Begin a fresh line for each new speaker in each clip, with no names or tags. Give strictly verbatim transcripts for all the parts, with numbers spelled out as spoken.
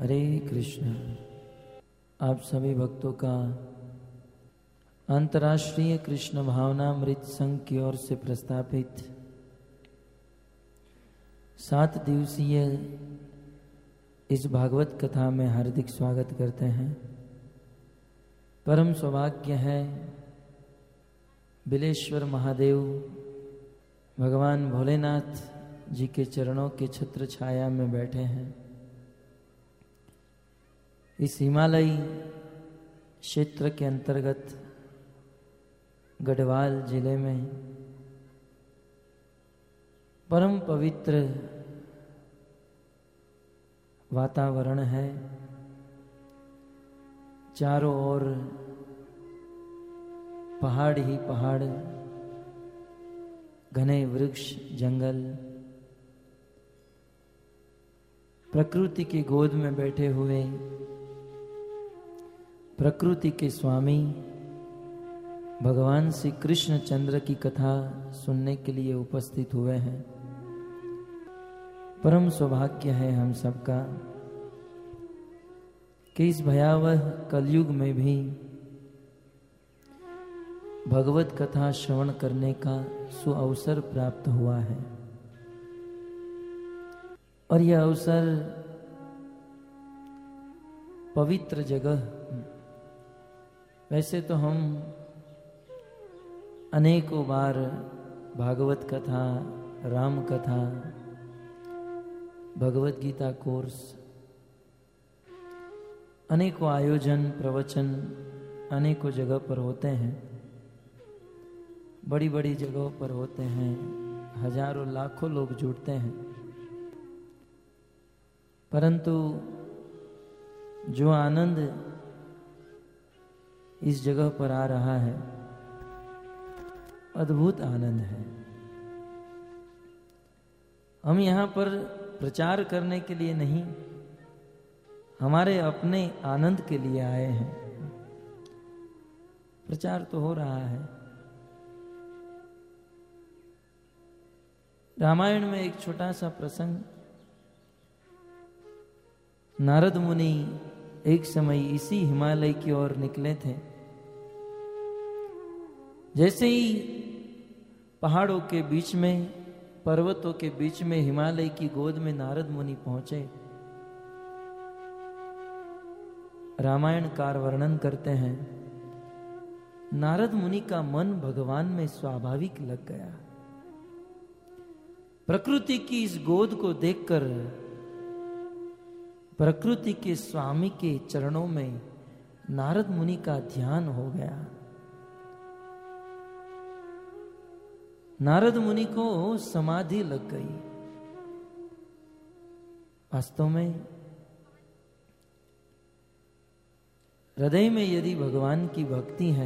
हरे कृष्ण। आप सभी भक्तों का अंतर्राष्ट्रीय कृष्ण भावनामृत संघ की ओर से प्रस्तापित सात दिवसीय इस भागवत कथा में हार्दिक स्वागत करते हैं। परम सौभाग्य है बिलेश्वर महादेव भगवान भोलेनाथ जी के चरणों के छत्र छाया में बैठे हैं। इस हिमालयी क्षेत्र के अंतर्गत गढ़वाल जिले में परम पवित्र वातावरण है। चारों ओर पहाड़ ही पहाड़, घने वृक्ष, जंगल, प्रकृति की गोद में बैठे हुए प्रकृति के स्वामी भगवान श्री कृष्ण चंद्र की कथा सुनने के लिए उपस्थित हुए हैं। परम सौभाग्य है हम सबका कि इस भयावह कलयुग में भी भगवत कथा श्रवण करने का सुअवसर प्राप्त हुआ है। और यह अवसर पवित्र जगह, वैसे तो हम अनेकों बार भागवत कथा, राम कथा, भगवत गीता कोर्स, अनेकों आयोजन प्रवचन अनेकों जगह पर होते हैं, बड़ी बड़ी जगहों पर होते हैं, हजारों लाखों लोग जुड़ते हैं। परंतु जो आनंद इस जगह पर आ रहा है, अद्भुत आनंद है। हम यहाँ पर प्रचार करने के लिए नहीं, हमारे अपने आनंद के लिए आए हैं। प्रचार तो हो रहा है। रामायण में एक छोटा सा प्रसंग, नारद मुनि एक समय इसी हिमालय की ओर निकले थे। जैसे ही पहाड़ों के बीच में, पर्वतों के बीच में हिमालय की गोद में नारद मुनि पहुंचे। रामायणकार वर्णन करते हैं, नारद मुनि का मन भगवान में स्वाभाविक लग गया। प्रकृति की इस गोद को देखकर प्रकृति के स्वामी के चरणों में नारद मुनि का ध्यान हो गया। नारद मुनि को समाधि लग गई। वास्तव में हृदय में यदि भगवान की भक्ति है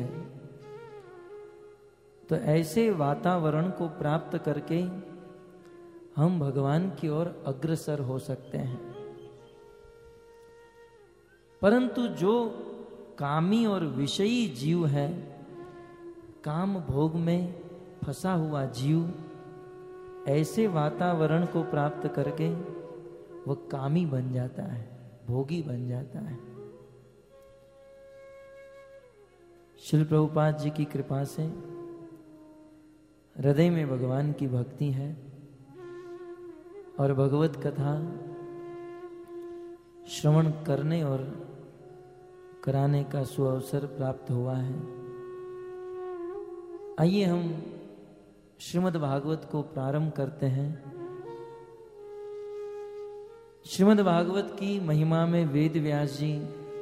तो ऐसे वातावरण को प्राप्त करके हम भगवान की ओर अग्रसर हो सकते हैं। परंतु जो कामी और विषयी जीव है, काम भोग में फंसा हुआ जीव, ऐसे वातावरण को प्राप्त करके वह कामी बन जाता है, भोगी बन जाता है। श्रील प्रभुपाद जी की कृपा से हृदय में भगवान की भक्ति है और भगवत कथा श्रवण करने और कराने का सुअवसर प्राप्त हुआ है। आइए हम श्रीमद् भागवत को प्रारंभ करते हैं। श्रीमद् भागवत की महिमा में वेद व्यास जी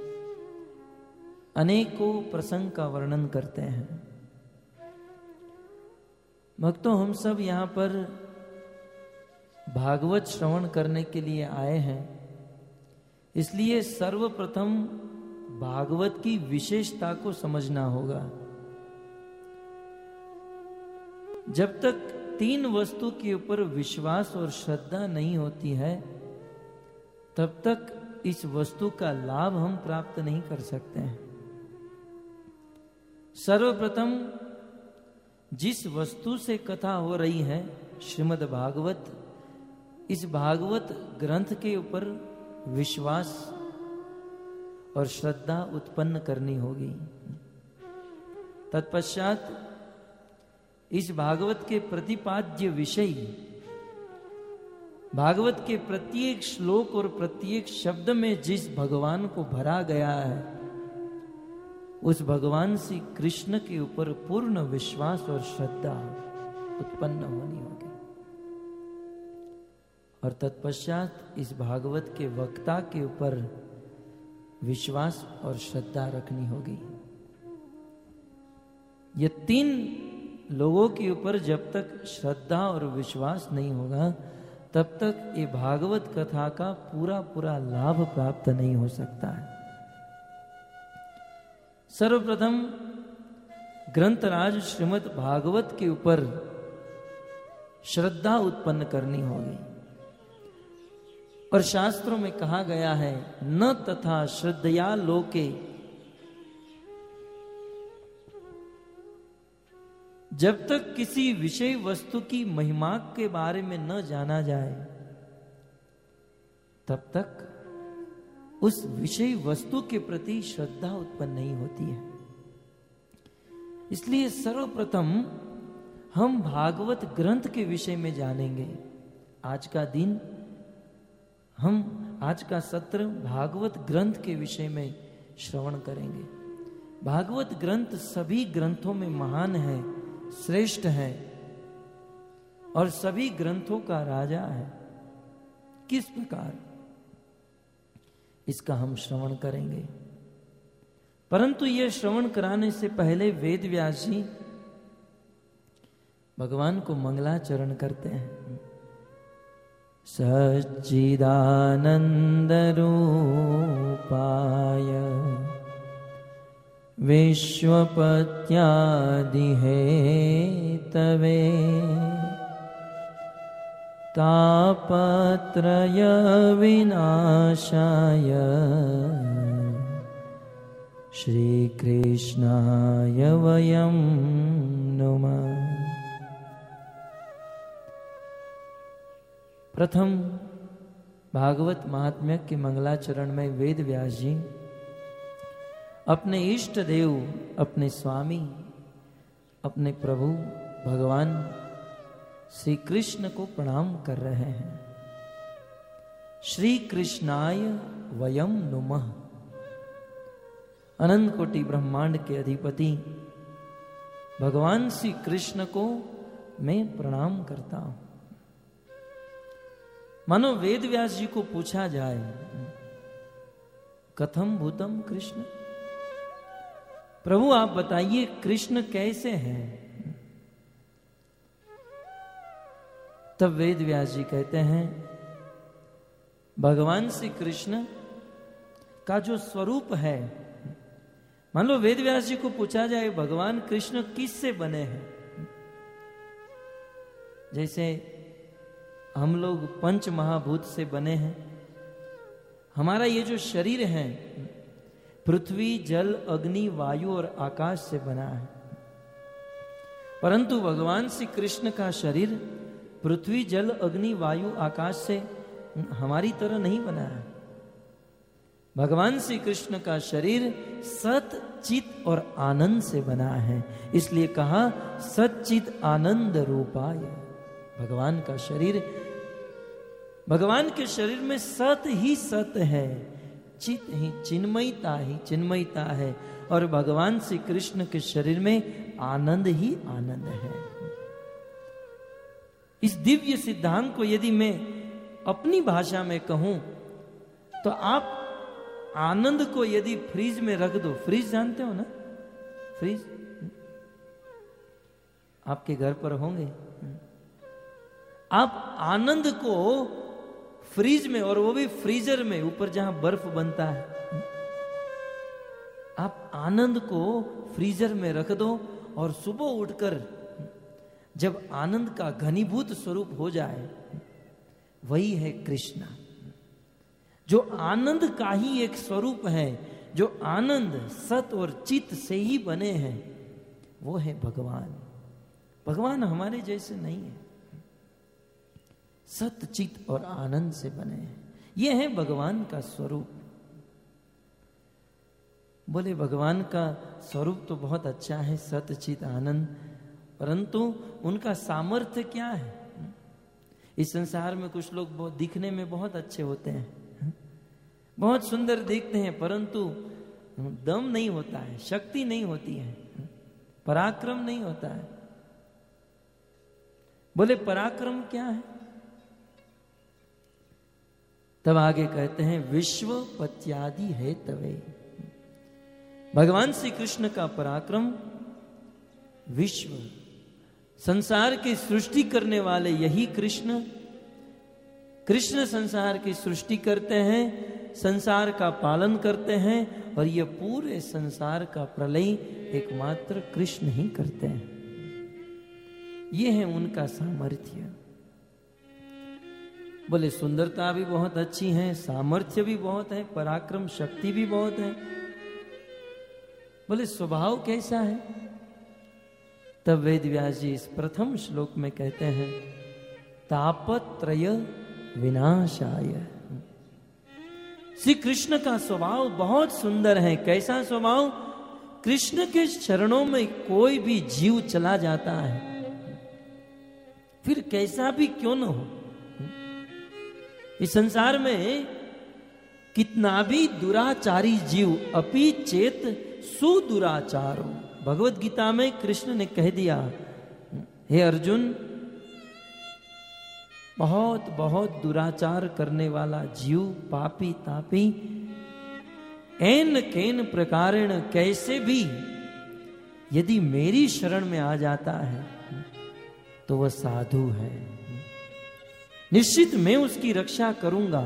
अनेकों प्रसंग का वर्णन करते हैं। भक्तों, हम सब यहाँ पर भागवत श्रवण करने के लिए आए हैं, इसलिए सर्वप्रथम भागवत की विशेषता को समझना होगा। जब तक तीन वस्तु के ऊपर विश्वास और श्रद्धा नहीं होती है, तब तक इस वस्तु का लाभ हम प्राप्त नहीं कर सकते हैं। सर्वप्रथम जिस वस्तु से कथा हो रही है, श्रीमद् भागवत, इस भागवत ग्रंथ के ऊपर विश्वास और श्रद्धा उत्पन्न करनी होगी। तत्पश्चात इस भागवत के प्रतिपाद्य विषय, भागवत के प्रत्येक श्लोक और प्रत्येक शब्द में जिस भगवान को भरा गया है, उस भगवान श्री कृष्ण के ऊपर पूर्ण विश्वास और श्रद्धा उत्पन्न होनी होगी। और तत्पश्चात इस भागवत के वक्ता के ऊपर विश्वास और श्रद्धा रखनी होगी। ये तीन लोगों के ऊपर जब तक श्रद्धा और विश्वास नहीं होगा, तब तक ये भागवत कथा का पूरा पूरा लाभ प्राप्त नहीं हो सकता है। सर्वप्रथम ग्रंथराज श्रीमद् भागवत के ऊपर श्रद्धा उत्पन्न करनी होगी। और शास्त्रों में कहा गया है, न तथा श्रद्धया लोके, जब तक किसी विषय वस्तु की महिमा के बारे में न जाना जाए, तब तक उस विषय वस्तु के प्रति श्रद्धा उत्पन्न नहीं होती है। इसलिए सर्वप्रथम हम भागवत ग्रंथ के विषय में जानेंगे। आज का दिन हम आज का सत्र भागवत ग्रंथ के विषय में श्रवण करेंगे। भागवत ग्रंथ सभी ग्रंथों में महान है, श्रेष्ठ है और सभी ग्रंथों का राजा है। किस प्रकार, इसका हम श्रवण करेंगे। परंतु यह श्रवण कराने से पहले वेद व्यास जी भगवान को मंगलाचरण करते हैं। सच्चिदानंद रूपाय विश्वपत्यादिहेतवे तापत्रय विनाशाय श्री कृष्णाय वयं नुमः। प्रथम भागवत महात्म्य के मंगलाचरण में वेद व्यास जी अपने इष्ट देव, अपने स्वामी, अपने प्रभु भगवान श्री कृष्ण को प्रणाम कर रहे हैं। श्री कृष्णाय वयम नुमः। अनंत कोटि ब्रह्मांड के अधिपति भगवान श्री कृष्ण को मैं प्रणाम करता हूं। मानो वेद व्यास जी को पूछा जाए, कथम भूतम कृष्ण, प्रभु आप बताइए कृष्ण कैसे हैं। तब वेद व्यास जी कहते हैं, भगवान श्री कृष्ण का जो स्वरूप है, मान लो वेद व्यास जी को पूछा जाए भगवान कृष्ण किससे बने हैं। जैसे हम लोग पंच महाभूत से बने हैं। हमारा ये जो शरीर है पृथ्वी, जल, अग्नि, वायु और आकाश से बना है। परंतु भगवान श्री कृष्ण का शरीर पृथ्वी, जल, अग्नि, वायु, आकाश से हमारी तरह नहीं बना है। भगवान श्री कृष्ण का शरीर सत, चित और आनंद से बना है। इसलिए कहा सच्चित आनंद रूपाय। भगवान का शरीर, भगवान के शरीर में सत ही सत है, चित ही चिन्मयता ही चिन्मयता है, और भगवान श्री कृष्ण के शरीर में आनंद ही आनंद है। इस दिव्य सिद्धांत को यदि मैं अपनी भाषा में कहूं तो आप आनंद को यदि फ्रीज में रख दो, फ्रीज जानते हो ना, फ्रीज आपके घर पर होंगे। आप आनंद को फ्रीज में, और वो भी फ्रीजर में, ऊपर जहां बर्फ बनता है, आप आनंद को फ्रीजर में रख दो और सुबह उठकर जब आनंद का घनीभूत स्वरूप हो जाए, वही है कृष्ण। जो आनंद का ही एक स्वरूप है, जो आनंद सत और चित से ही बने हैं, वो है भगवान। भगवान हमारे जैसे नहीं है, सत, चित और आनंद से बने हैं। यह है भगवान का स्वरूप। बोले भगवान का स्वरूप तो बहुत अच्छा है, सतचित आनंद, परंतु उनका सामर्थ्य क्या है? इस संसार में कुछ लोग बहुत दिखने में बहुत अच्छे होते हैं, बहुत सुंदर दिखते हैं, परंतु दम नहीं होता है, शक्ति नहीं होती है, पराक्रम नहीं होता है। बोले पराक्रम क्या है? तब आगे कहते हैं विश्व पत्यादि है तवे। भगवान श्री कृष्ण का पराक्रम विश्व, संसार की सृष्टि करने वाले यही कृष्ण। कृष्ण संसार की सृष्टि करते हैं, संसार का पालन करते हैं, और ये पूरे संसार का प्रलय एकमात्र कृष्ण ही करते हैं। ये है उनका सामर्थ्य। बोले सुंदरता भी बहुत अच्छी है, सामर्थ्य भी बहुत है, पराक्रम शक्ति भी बहुत है। बोले स्वभाव कैसा है? तब वेद व्यास जी इस प्रथम श्लोक में कहते हैं तापत्रय विनाशाय। श्री कृष्ण का स्वभाव बहुत सुंदर है। कैसा स्वभाव? कृष्ण के चरणों में कोई भी जीव चला जाता है, फिर कैसा भी क्यों न हो, इस संसार में कितना भी दुराचारी जीव, अपि चेत सुदुराचारो, भगवत गीता में कृष्ण ने कह दिया, हे अर्जुन, बहुत बहुत दुराचार करने वाला जीव, पापी तापी, एन केन प्रकारेण, कैसे भी यदि मेरी शरण में आ जाता है तो वह साधु है, निश्चित मैं उसकी रक्षा करूंगा,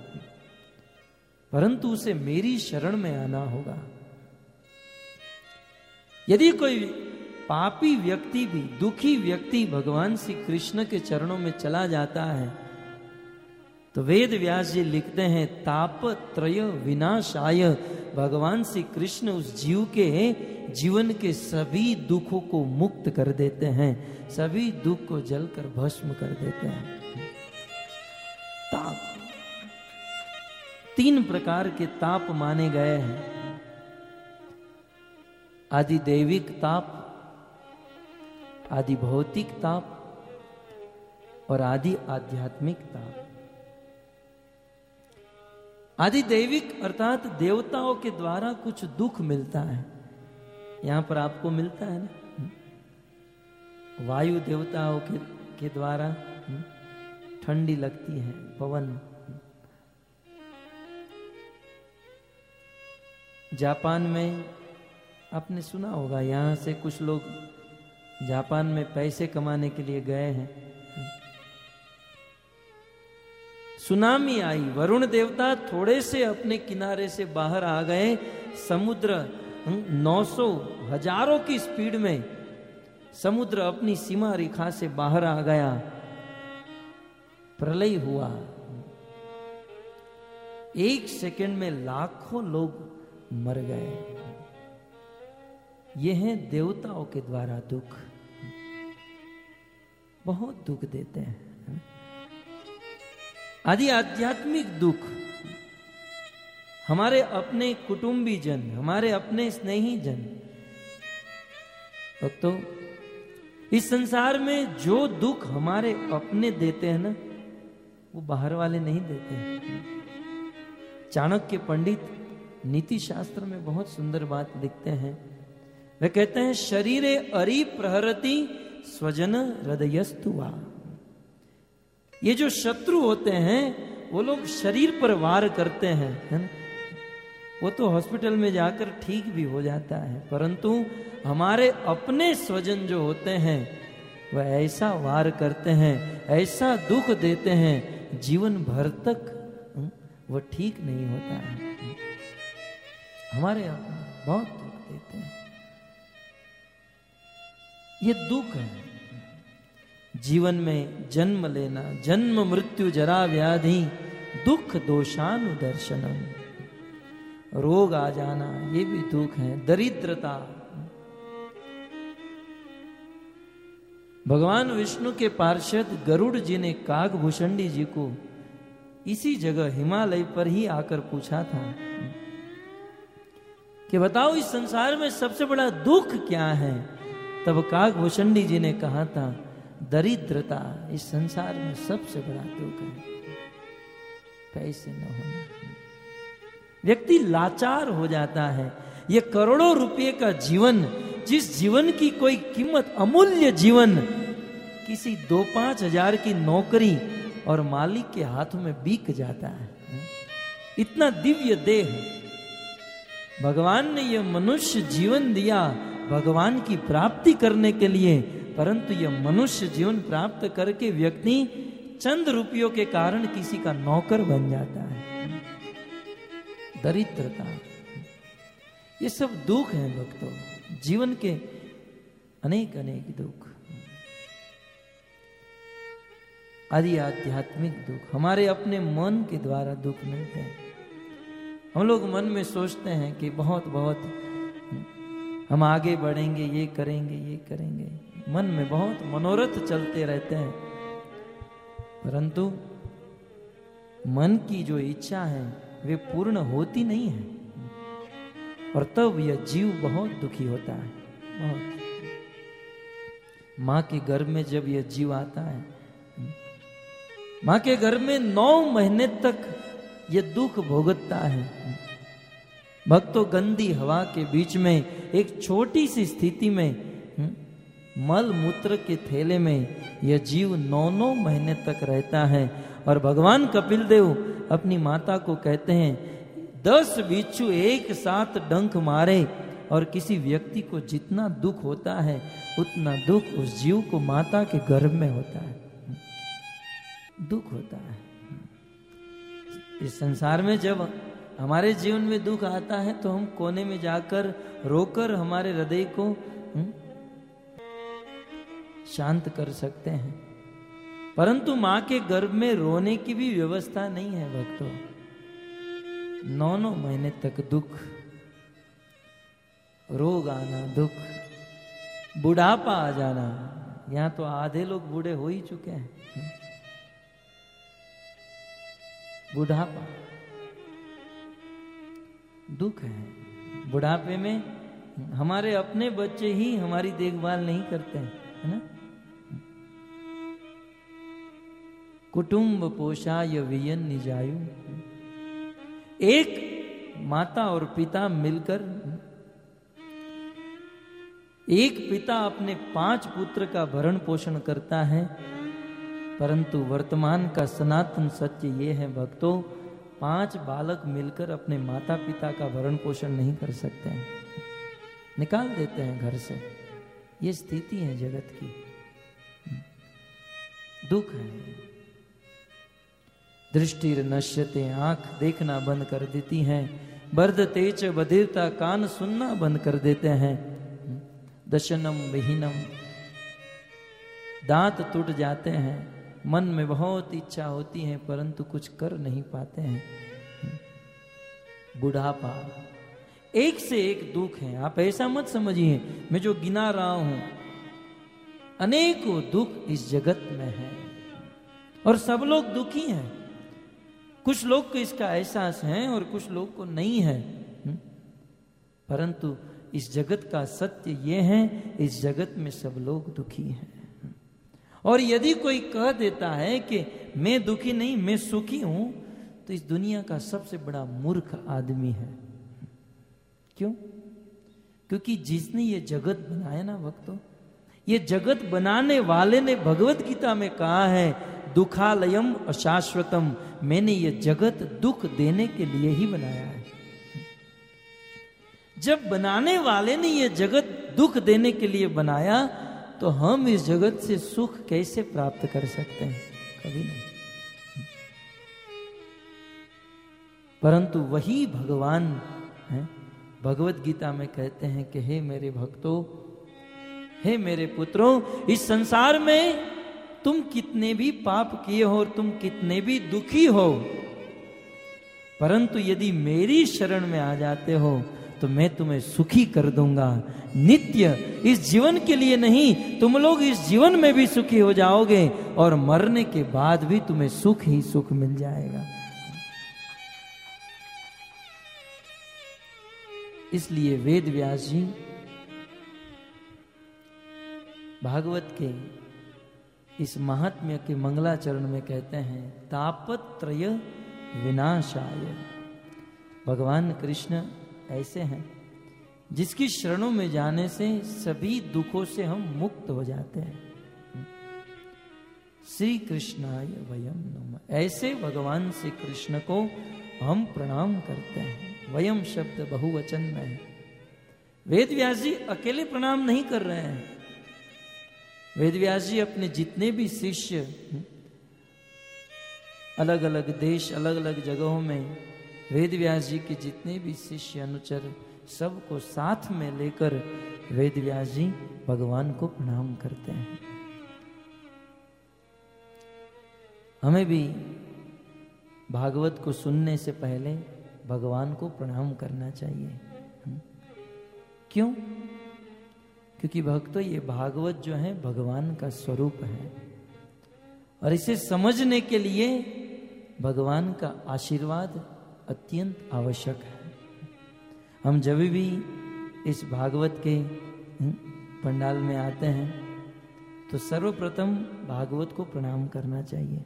परंतु उसे मेरी शरण में आना होगा। यदि कोई पापी व्यक्ति भी, दुखी व्यक्ति भगवान श्री कृष्ण के चरणों में चला जाता है तो वेद व्यास जी लिखते हैं तापत्रय विनाशाय, भगवान श्री कृष्ण उस जीव के जीवन के सभी दुखों को मुक्त कर देते हैं, सभी दुख को जलकर भस्म कर देते हैं। ताप, तीन प्रकार के ताप माने गए हैं। आदि दैविक ताप, आदि भौतिक ताप और आदि आध्यात्मिक ताप। आदि दैविक अर्थात देवताओं के द्वारा कुछ दुख मिलता है, यहां पर आपको मिलता है ना, वायु देवताओं के, के द्वारा ठंडी लगती है, पवन। जापान में आपने सुना होगा, यहां से कुछ लोग जापान में पैसे कमाने के लिए गए हैं, सुनामी आई, वरुण देवता थोड़े से अपने किनारे से बाहर आ गए, समुद्र नौ सौ हजारों की स्पीड में समुद्र अपनी सीमा रेखा से बाहर आ गया, प्रलय हुआ, एक सेकंड में लाखों लोग मर गए। यह है देवताओं के द्वारा दुख, बहुत दुख देते हैं। आदि आध्यात्मिक दुख, हमारे अपने कुटुंबी जन, हमारे अपने स्नेही जन, भक्तों, इस संसार में जो दुख हमारे अपने देते हैं ना, वो बाहर वाले नहीं देते हैं। चाणक्य पंडित नीति शास्त्र में बहुत सुंदर बात लिखते हैं। वे कहते हैं शरीरे अरि प्रहरति स्वजन हृदयस्तुवा। ये जो शत्रु होते हैं वो लोग शरीर पर वार करते हैं, है ना? वो तो हॉस्पिटल में जाकर ठीक भी हो जाता है, परंतु हमारे अपने स्वजन जो होते हैं वह ऐसा वार करते हैं, ऐसा दुख देते हैं, जीवन भर तक वो ठीक नहीं होता है। हमारे यहाँ बहुत दुख देते हैं। ये दुख है जीवन में, जन्म लेना, जन्म मृत्यु जरा व्याधि, दुख दोषानुदर्शनम, रोग आ जाना, ये भी दुख है, दरिद्रता। भगवान विष्णु के पार्षद गरुड़ जी ने काकभूषणी जी को इसी जगह हिमालय पर ही आकर पूछा था कि बताओ इस संसार में सबसे बड़ा दुख क्या है। तब काकभूषणी जी ने कहा था, दरिद्रता इस संसार में सबसे बड़ा दुख है, पैसे न होना। व्यक्ति लाचार हो जाता है। ये करोड़ों रुपए का जीवन, जिस जीवन की कोई कीमत, अमूल्य जीवन, किसी दो पांच हजार की नौकरी और मालिक के हाथों में बिक जाता है। इतना दिव्य देह भगवान ने यह मनुष्य जीवन दिया भगवान की प्राप्ति करने के लिए, परंतु यह मनुष्य जीवन प्राप्त करके व्यक्ति चंद रुपयों के कारण किसी का नौकर बन जाता है। दरिद्रता, ये सब दुख हैं भक्तों, जीवन के अनेक अनेक दुख, आदि आध्यात्मिक दुख हमारे अपने मन के द्वारा दुख मिलते हैं। हम लोग मन में सोचते हैं कि बहुत बहुत हम आगे बढ़ेंगे, ये करेंगे ये करेंगे, मन में बहुत मनोरथ चलते रहते हैं, परंतु मन की जो इच्छा है वे पूर्ण होती नहीं है, और तब यह जीव बहुत दुखी होता है। बहुत माँ के गर्भ में जब यह जीव आता है, माँ के गर्भ में नौ महीने तक यह दुख भोगता है। भक्तों, गंदी हवा के बीच में एक छोटी सी स्थिति में मल मूत्र के थैले में यह जीव नौ नौ महीने तक रहता है। और भगवान कपिल देव अपनी माता को कहते हैं, दस बिच्छू एक साथ डंक मारे और किसी व्यक्ति को जितना दुख होता है उतना दुख उस जीव को माता के गर्भ में होता है, दुख होता है। इस संसार में जब हमारे जीवन में दुख आता है तो हम कोने में जाकर रोकर हमारे हृदय को हुँ? शांत कर सकते हैं, परंतु मां के गर्भ में रोने की भी व्यवस्था नहीं है भक्तों। नौ नौ महीने तक दुख, रोग आना, दुख, बुढ़ापा आ जाना। यहां तो आधे लोग बूढ़े हो ही चुके हैं। बुढ़ापा दुख है। बुढ़ापे में हमारे अपने बच्चे ही हमारी देखभाल नहीं करते हैं, है ना। कुटुंब पोषाय वियन निजायु, एक माता और पिता मिलकर, एक पिता अपने पांच पुत्र का भरण पोषण करता है, परंतु वर्तमान का सनातन सत्य ये है भक्तों, पांच बालक मिलकर अपने माता पिता का भरण पोषण नहीं कर सकते हैं, निकाल देते हैं घर से। ये स्थिति है जगत की, दुख है। दृष्टि नश्यते, आंख देखना बंद कर देती हैं, बर्धते च बधिरता, कान सुनना बंद कर देते हैं, दशनम विहीनम, दांत टूट जाते हैं, मन में बहुत इच्छा होती है परंतु कुछ कर नहीं पाते हैं। बुढ़ापा, एक से एक दुख है। आप ऐसा मत समझिए मैं जो गिना रहा हूं, अनेकों दुख इस जगत में है और सब लोग दुखी हैं। कुछ लोग को इसका एहसास है और कुछ लोग को नहीं है, परंतु इस जगत का सत्य ये है, इस जगत में सब लोग दुखी हैं। और यदि कोई कह देता है कि मैं दुखी नहीं मैं सुखी हूं, तो इस दुनिया का सबसे बड़ा मूर्ख आदमी है। क्यों? क्योंकि जिसने ये जगत बनाया ना भक्तों, ये जगत बनाने वाले ने भगवत गीता में कहा है, दुखालयम अशाश्वतम, मैंने ये जगत दुख देने के लिए ही बनाया है। जब बनाने वाले ने ये जगत दुख देने के लिए बनाया, तो हम इस जगत से सुख कैसे प्राप्त कर सकते हैं? कभी नहीं। परंतु वही भगवान है, भगवत गीता में कहते हैं कि हे मेरे भक्तों, हे मेरे पुत्रों, इस संसार में तुम कितने भी पाप किए हो और तुम कितने भी दुखी हो, परंतु यदि मेरी शरण में आ जाते हो तो मैं तुम्हें सुखी कर दूंगा। नित्य, इस जीवन के लिए नहीं, तुम लोग इस जीवन में भी सुखी हो जाओगे और मरने के बाद भी तुम्हें सुख ही सुख मिल जाएगा। इसलिए वेद व्यास जी भागवत के इस महात्म्य के मंगलाचरण में कहते हैं, तापत्रय विनाशाय। भगवान कृष्ण ऐसे हैं जिसकी शरणों में जाने से सभी दुखों से हम मुक्त हो जाते हैं। श्री कृष्णाय वयम नमः। ऐसे भगवान श्री कृष्ण को हम प्रणाम करते हैं। वयम शब्द बहुवचन में है। वेद व्यास जी अकेले प्रणाम नहीं कर रहे हैं। वेद व्यास जी अपने जितने भी शिष्य अलग अलग देश अलग अलग जगहों में, वेद व्यास जी के जितने भी शिष्य अनुचर सबको साथ में लेकर वेद व्यास जी भगवान को प्रणाम करते हैं। हमें भी भागवत को सुनने से पहले भगवान को प्रणाम करना चाहिए। क्यों? क्योंकि भक्तों, ये भागवत जो है भगवान का स्वरूप है और इसे समझने के लिए भगवान का आशीर्वाद अत्यंत आवश्यक है। हम जब भी इस भागवत के पंडाल में आते हैं तो सर्वप्रथम भागवत को प्रणाम करना चाहिए,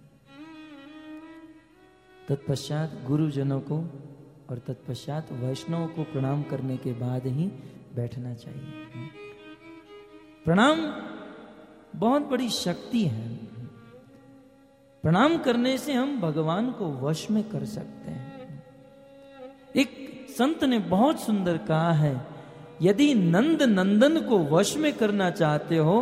तत्पश्चात गुरुजनों को और तत्पश्चात वैष्णव को प्रणाम करने के बाद ही बैठना चाहिए। प्रणाम बहुत बड़ी शक्ति है। प्रणाम करने से हम भगवान को वश में कर सकते हैं। एक संत ने बहुत सुंदर कहा है, यदि नंद नंदन को वश में करना चाहते हो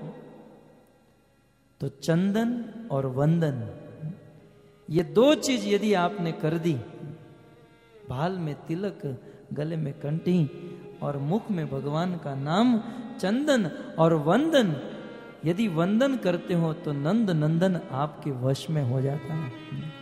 तो चंदन और वंदन, ये दो चीज यदि आपने कर दी, भाल में तिलक, गले में कंठी और मुख में भगवान का नाम, चंदन और वंदन यदि वंदन करते हो तो नंद नंदन आपके वश में हो जाता है।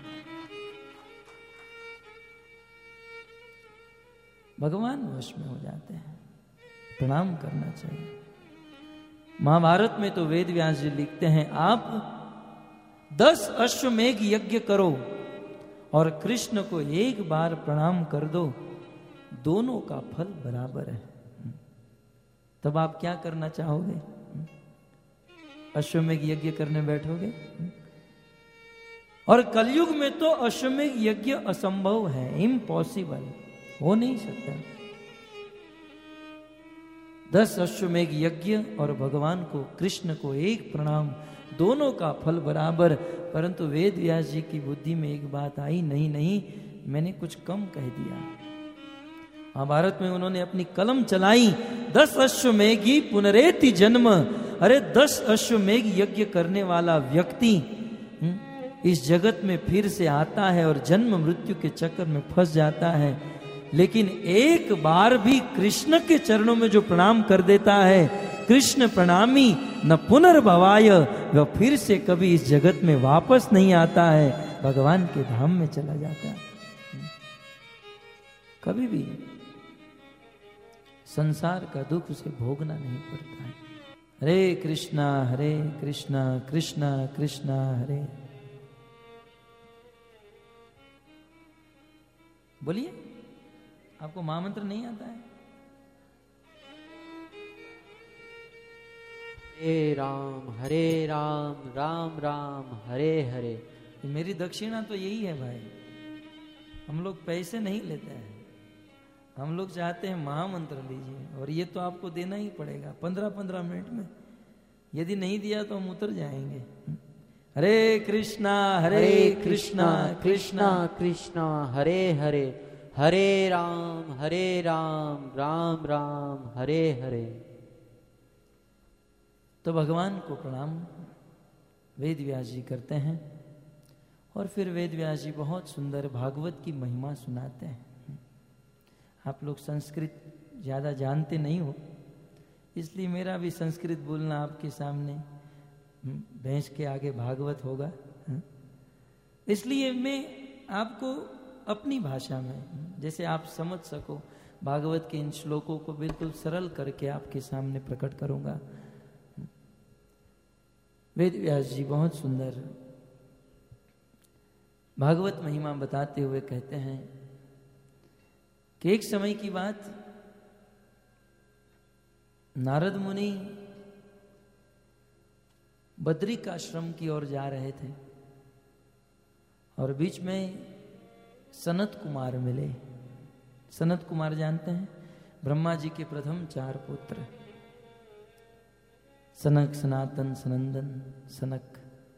भगवान वश में हो जाते हैं। प्रणाम करना चाहिए। महाभारत में तो वेद व्यास जी लिखते हैं, आप दस अश्वमेघ यज्ञ करो और कृष्ण को एक बार प्रणाम कर दो, दोनों का फल बराबर है। तब आप क्या करना चाहोगे? अश्वमेघ यज्ञ करने बैठोगे? और कलयुग में तो अश्वमेघ यज्ञ असंभव है, इम्पॉसिबल, हो नहीं सकता। दस अश्वमेघ यज्ञ और भगवान को, कृष्ण को एक प्रणाम, दोनों का फल बराबर। परंतु वेद व्यास जी की बुद्धि में एक बात आई, नहीं नहीं मैंने कुछ कम कह दिया। महाभारत में उन्होंने अपनी कलम चलाई, दस अश्वमेघी पुनरेति जन्म। अरे दस अश्वमेघ यज्ञ करने वाला व्यक्ति इस जगत में फिर से आता है और जन्म मृत्यु के चक्कर में फंस जाता है, लेकिन एक बार भी कृष्ण के चरणों में जो प्रणाम कर देता है, कृष्ण प्रणामी न पुनर्भवाय, वह फिर से कभी इस जगत में वापस नहीं आता है, भगवान के धाम में चला जाता है। कभी भी संसार का दुख उसे भोगना नहीं पड़ता है। हरे कृष्णा हरे कृष्णा कृष्णा कृष्णा हरे। बोलिए, आपको महामंत्र नहीं आता है?
हरे राम हरे राम राम राम हरे हरे।
मेरी दक्षिणा तो यही है भाई। हम लोग पैसे नहीं लेते हैं, हम लोग चाहते हैं महामंत्र लीजिए, और ये तो आपको देना ही पड़ेगा पंद्रह पंद्रह मिनट में। यदि नहीं दिया तो हम उतर जाएंगे। हरे कृष्णा हरे कृष्णा कृष्णा
कृष्णा हरे हरे, हरे राम हरे राम राम राम हरे हरे।
तो भगवान को प्रणाम वेद व्यास जी करते हैं और फिर वेद व्यास जी बहुत सुंदर भागवत की महिमा सुनाते हैं। आप लोग संस्कृत ज़्यादा जानते नहीं हो, इसलिए मेरा भी संस्कृत बोलना आपके सामने भैंस के आगे भागवत होगा। इसलिए मैं आपको अपनी भाषा में, जैसे आप समझ सको, भागवत के इन श्लोकों को बिल्कुल सरल करके आपके सामने प्रकट करूंगा। वेद व्यास जी बहुत सुंदर भागवत महिमा बताते हुए कहते हैं कि एक समय की बात, नारद मुनि बद्रिकाश्रम की ओर जा रहे थे और बीच में सनत कुमार मिले। सनत कुमार जानते हैं, ब्रह्मा जी के प्रथम चार पुत्र, सनक, सनातन, सनंदन, सनक।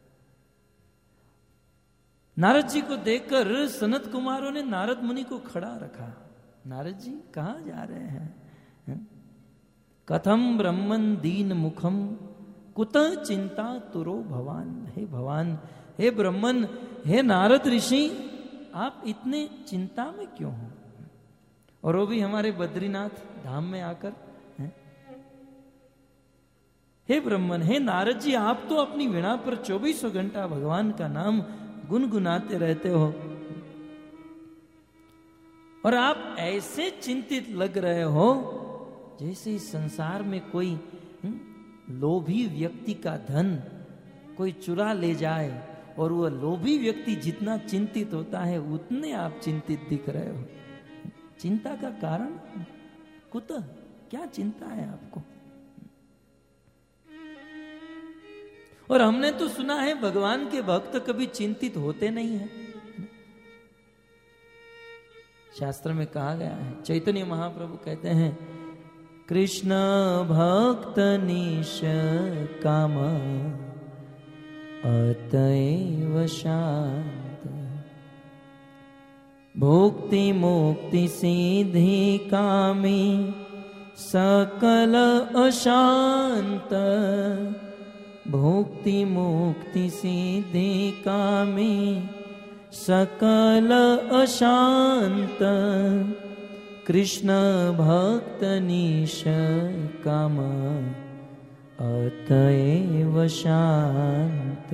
नारद जी को देखकर सनत कुमारों ने नारद मुनि को खड़ा रखा। नारद जी कहाँ जा रहे हैं? कथम ब्रह्मन दीन मुखम कुत चिंता तुरो भवान। हे भगवान, हे ब्रह्मन, हे नारद ऋषि, आप इतने चिंता में क्यों हो? और वो भी हमारे बद्रीनाथ धाम में आकर। हे ब्रह्मन, हे नारद जी, आप तो अपनी वीणा पर चौबीसों घंटा भगवान का नाम गुनगुनाते रहते हो और आप ऐसे चिंतित लग रहे हो जैसे इस संसार में कोई लोभी व्यक्ति का धन कोई चुरा ले जाए, और वह लोभी व्यक्ति जितना चिंतित होता है उतने आप चिंतित दिख रहे हो। चिंता का कारण कुतः? क्या चिंता है आपको? और हमने तो सुना है भगवान के भक्त कभी चिंतित होते नहीं हैं। शास्त्र में कहा गया है, चैतन्य महाप्रभु कहते हैं, कृष्ण भक्त निश काम अतएव शांत, भोक्ति मुक्ति सिद्धि कामी सकल अशांत, भोक्ति मुक्ति सिद्धि कामी सकल अशांत, कृष्ण भक्त निश काम अतएव शांत।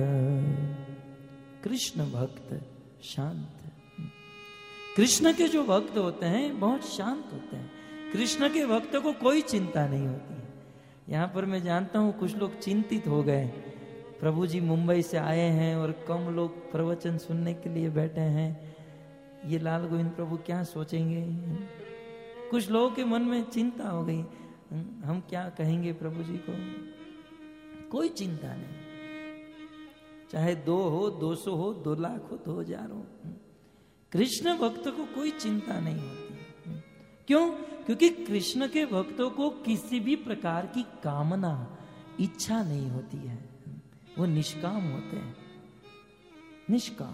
कृष्ण भक्त शांत। कृष्ण के जो भक्त होते हैं बहुत शांत होते हैं। कृष्ण के भक्त को कोई चिंता नहीं होती है। यहाँ पर मैं जानता हूँ कुछ लोग चिंतित हो गए, प्रभु जी मुंबई से आए हैं और कम लोग प्रवचन सुनने के लिए बैठे हैं, ये लाल गोविंद प्रभु क्या सोचेंगे। कुछ लोगों के मन में चिंता हो गई, हम क्या कहेंगे प्रभु जी को। कोई चिंता नहीं, चाहे दो हो, दो सौ हो, दो लाख हो, दो हजार हो, कृष्ण भक्त को कोई चिंता नहीं होती। क्यों? क्योंकि कृष्ण के भक्तों को किसी भी प्रकार की कामना, इच्छा नहीं होती है। वो निष्काम होते हैं, निष्काम।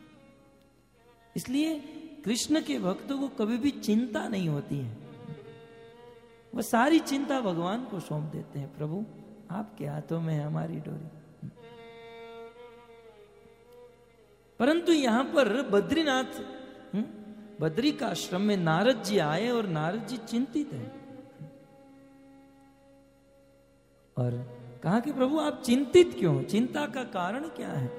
इसलिए कृष्ण के भक्तों को कभी भी चिंता नहीं होती है। वह सारी चिंता भगवान को सौंप देते हैं। प्रभु आपके हाथों में है हमारी डोरी। परंतु यहां पर बद्रीनाथ, बद्री का आश्रम में नारद जी आए और नारद जी चिंतित हैं और कहा कि प्रभु आप चिंतित क्यों? चिंता का कारण क्या है?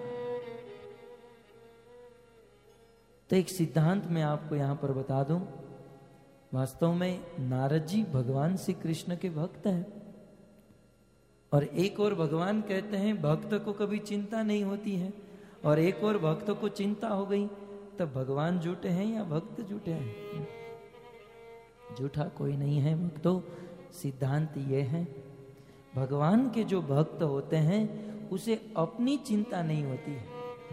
तो एक सिद्धांत मैं आपको यहां पर बता दूं। वास्तव में नारद जी भगवान श्री कृष्ण के भक्त हैं और एक और भगवान कहते हैं भक्त को कभी चिंता नहीं होती है, और एक और भक्त को चिंता हो गई, तब भगवान झूठे हैं या भक्त झूठे हैं? झूठा कोई नहीं है भक्तों। सिद्धांत ये है, भगवान के जो भक्त होते हैं उसे अपनी चिंता नहीं होती है।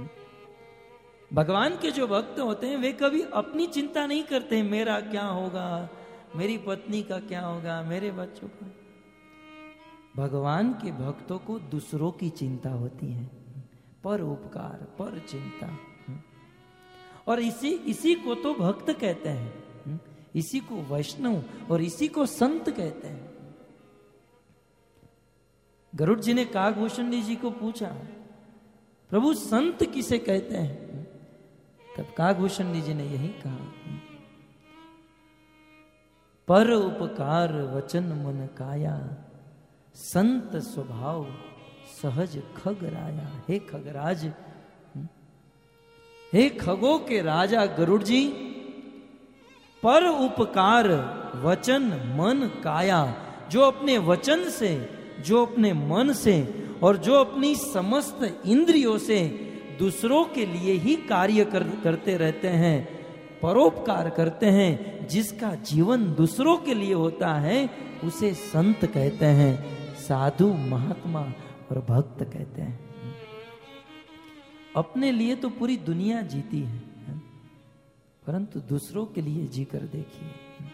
भगवान के जो भक्त होते हैं वे कभी अपनी चिंता नहीं करते, मेरा क्या होगा, मेरी पत्नी का क्या होगा, मेरे बच्चों का। भगवान के भक्तों को दूसरों की चिंता होती है, पर उपकार, पर चिंता। और इसी इसी को तो भक्त कहते हैं, इसी को वैष्णव और इसी को संत कहते हैं। गरुड़ जी ने काकभूषण जी को पूछा, प्रभु संत किसे कहते हैं? तब काकभूषण जी ने यही कहा, पर उपकार वचन मन काया, संत स्वभाव सहज खगराया। हे खगराज, हे खगों के राजा गरुड़ जी, पर उपकार वचन मन काया, जो अपने वचन से, जो अपने मन से और जो अपनी समस्त इंद्रियों से दूसरों के लिए ही कार्य कर, करते रहते हैं, परोपकार करते हैं, जिसका जीवन दूसरों के लिए होता है, उसे संत कहते हैं, साधु, महात्मा और भक्त कहते हैं। अपने लिए तो पूरी दुनिया जीती है, परंतु दूसरों के लिए जीकर देखिए।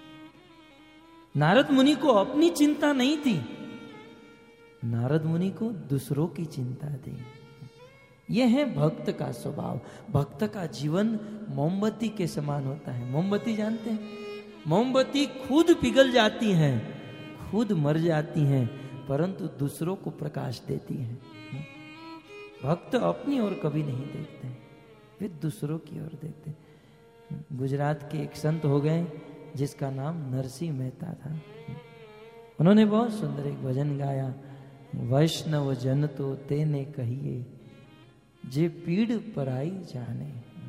नारद मुनि को अपनी चिंता नहीं थी, नारद मुनि को दूसरों की चिंता थी। यह है भक्त का स्वभाव। भक्त का जीवन मोमबत्ती के समान होता है। मोमबत्ती जानते हैं? मोमबत्ती खुद पिघल जाती है, खुद मर जाती हैं, परंतु दूसरों को प्रकाश देती हैं। भक्त अपनी ओर कभी नहीं देखते, वे दूसरों की ओर देखते हैं। गुजरात के एक संत हो गए जिसका नाम नरसिंह मेहता था। उन्होंने बहुत सुंदर एक भजन गाया, वैष्णव जन तो तेने कहिए, जे पीड़ पराई जाने।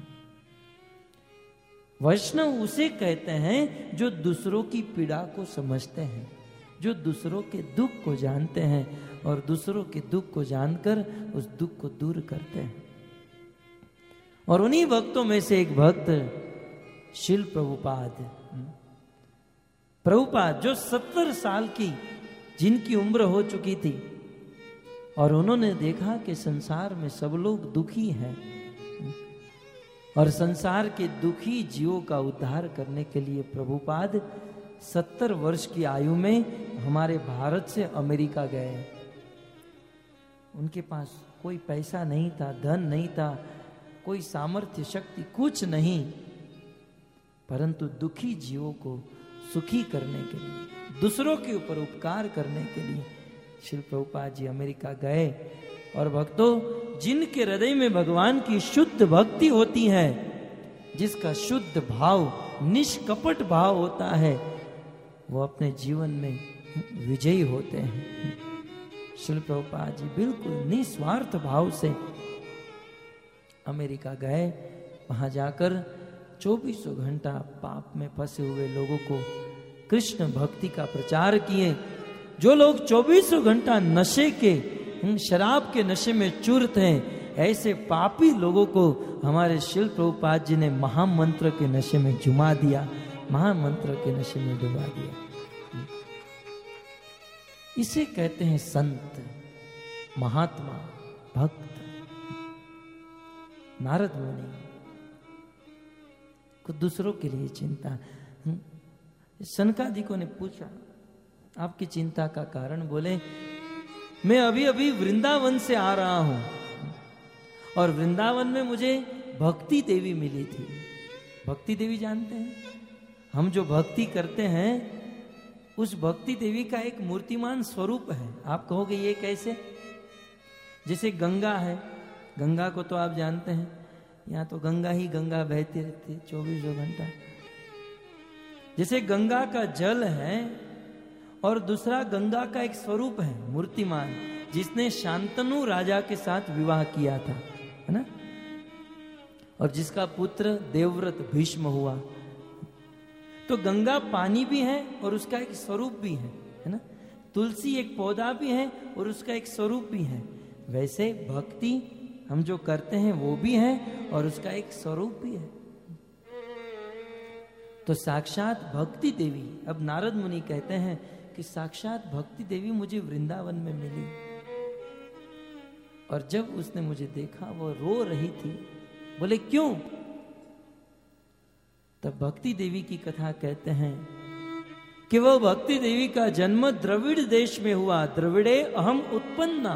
वैष्णव उसे कहते हैं जो दूसरों की पीड़ा को समझते हैं, जो दूसरों के दुख को जानते हैं और दूसरों के दुख को जानकर उस दुख को दूर करते हैं। और उन्हीं भक्तों में से एक भक्त शिल प्रभुपाद प्रभुपाद जो सत्तर साल की जिनकी उम्र हो चुकी थी, और उन्होंने देखा कि संसार में सब लोग दुखी हैं, और संसार के दुखी जीवों का उद्धार करने के लिए प्रभुपाद सत्तर वर्ष की आयु में हमारे भारत से अमेरिका गए। उनके पास कोई पैसा नहीं था, धन नहीं था, कोई सामर्थ्य शक्ति कुछ नहीं, परंतु दुखी जीवों को सुखी करने के लिए, दूसरों के ऊपर उपकार करने के लिए श्री प्रभुपाद जी अमेरिका गए। और भक्तों, जिनके हृदय में भगवान की शुद्ध भक्ति होती है, जिसका शुद्ध भाव, निष्कपट भाव होता है, वो अपने जीवन में विजयी होते हैं। श्री प्रभुपाद जी बिल्कुल निस्वार्थ भाव से अमेरिका गए। वहां जाकर चौबीसों घंटा पाप में फंसे हुए लोगों को कृष्ण भक्ति का प्रचार किए। जो लोग चौबीसों घंटा नशे के, शराब के नशे में चूर थे, ऐसे पापी लोगों को हमारे शिल प्रभुपाद जी ने महामंत्र के नशे में जुमा दिया, महामंत्र के नशे में डुबा दिया। इसे कहते हैं संत, महात्मा, भक्त। नारद मुनि को दूसरों के लिए चिंता। सनकादिकों ने पूछा, आपकी चिंता का कारण? बोले, मैं अभी अभी वृंदावन से आ रहा हूं और वृंदावन में मुझे भक्ति देवी मिली थी। भक्ति देवी जानते हैं? हम जो भक्ति करते हैं उस भक्ति देवी का एक मूर्तिमान स्वरूप है। आप कहोगे ये कैसे? जैसे गंगा है, गंगा को तो आप जानते हैं, यहाँ तो गंगा ही गंगा बहती रहती है चौबीसों घंटा। जैसे गंगा का जल है और दूसरा गंगा का एक स्वरूप है मूर्तिमान, जिसने शांतनु राजा के साथ विवाह किया था, है ना, और जिसका पुत्र देवव्रत भीष्म हुआ। तो गंगा पानी भी है और उसका एक स्वरूप भी है, है ना। तुलसी एक पौधा भी है और उसका एक स्वरूप भी है। वैसे भक्ति हम जो करते हैं वो भी है और उसका एक स्वरूप भी है। तो साक्षात भक्ति देवी, अब नारद मुनि कहते हैं कि साक्षात भक्ति देवी मुझे वृंदावन में मिली, और जब उसने मुझे देखा वो रो रही थी। बोले क्यों? तब भक्ति देवी की कथा कहते हैं कि वह भक्ति देवी का जन्म द्रविड़ देश में हुआ। द्रविड़े अहम उत्पन्ना।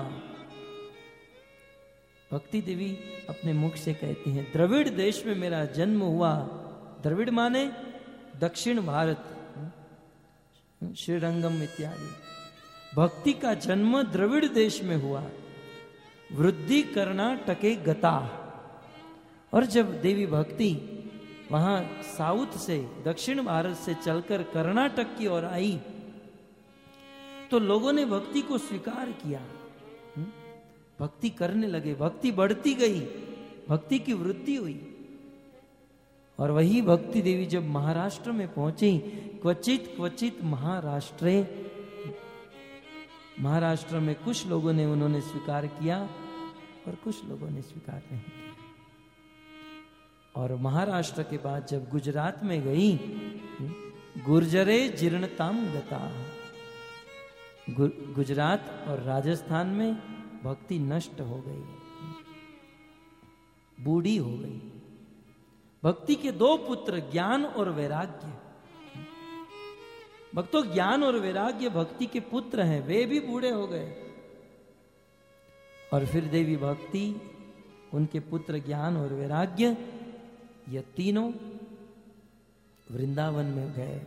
भक्ति देवी अपने मुख से कहती हैं, द्रविड़ देश में मेरा जन्म हुआ। द्रविड़ माने दक्षिण भारत, श्रीरंगम इत्यादि। भक्ति का जन्म द्रविड़ देश में हुआ। वृद्धि कर्नाटके गता। और जब देवी भक्ति वहां साउथ से, दक्षिण भारत से चलकर कर्नाटक की ओर आई, तो लोगों ने भक्ति को स्वीकार किया, भक्ति करने लगे, भक्ति बढ़ती गई, भक्ति की वृद्धि हुई। और वही भक्ति देवी जब महाराष्ट्र में पहुंची, क्वचित क्वचित महाराष्ट्रे, महाराष्ट्र में कुछ लोगों ने उन्होंने स्वीकार किया और कुछ लोगों ने स्वीकार नहीं किया। और महाराष्ट्र के बाद जब गुजरात में गई, गुर्जरे जीर्णताम गता, गु, गुजरात और राजस्थान में भक्ति नष्ट हो गई, बूढ़ी हो गई। भक्ति के दो पुत्र ज्ञान और वैराग्य, भक्तों ज्ञान और वैराग्य भक्ति के पुत्र हैं, वे भी बूढ़े हो गए। और फिर देवी भक्ति, उनके पुत्र ज्ञान और वैराग्य, ये तीनों वृंदावन में गए।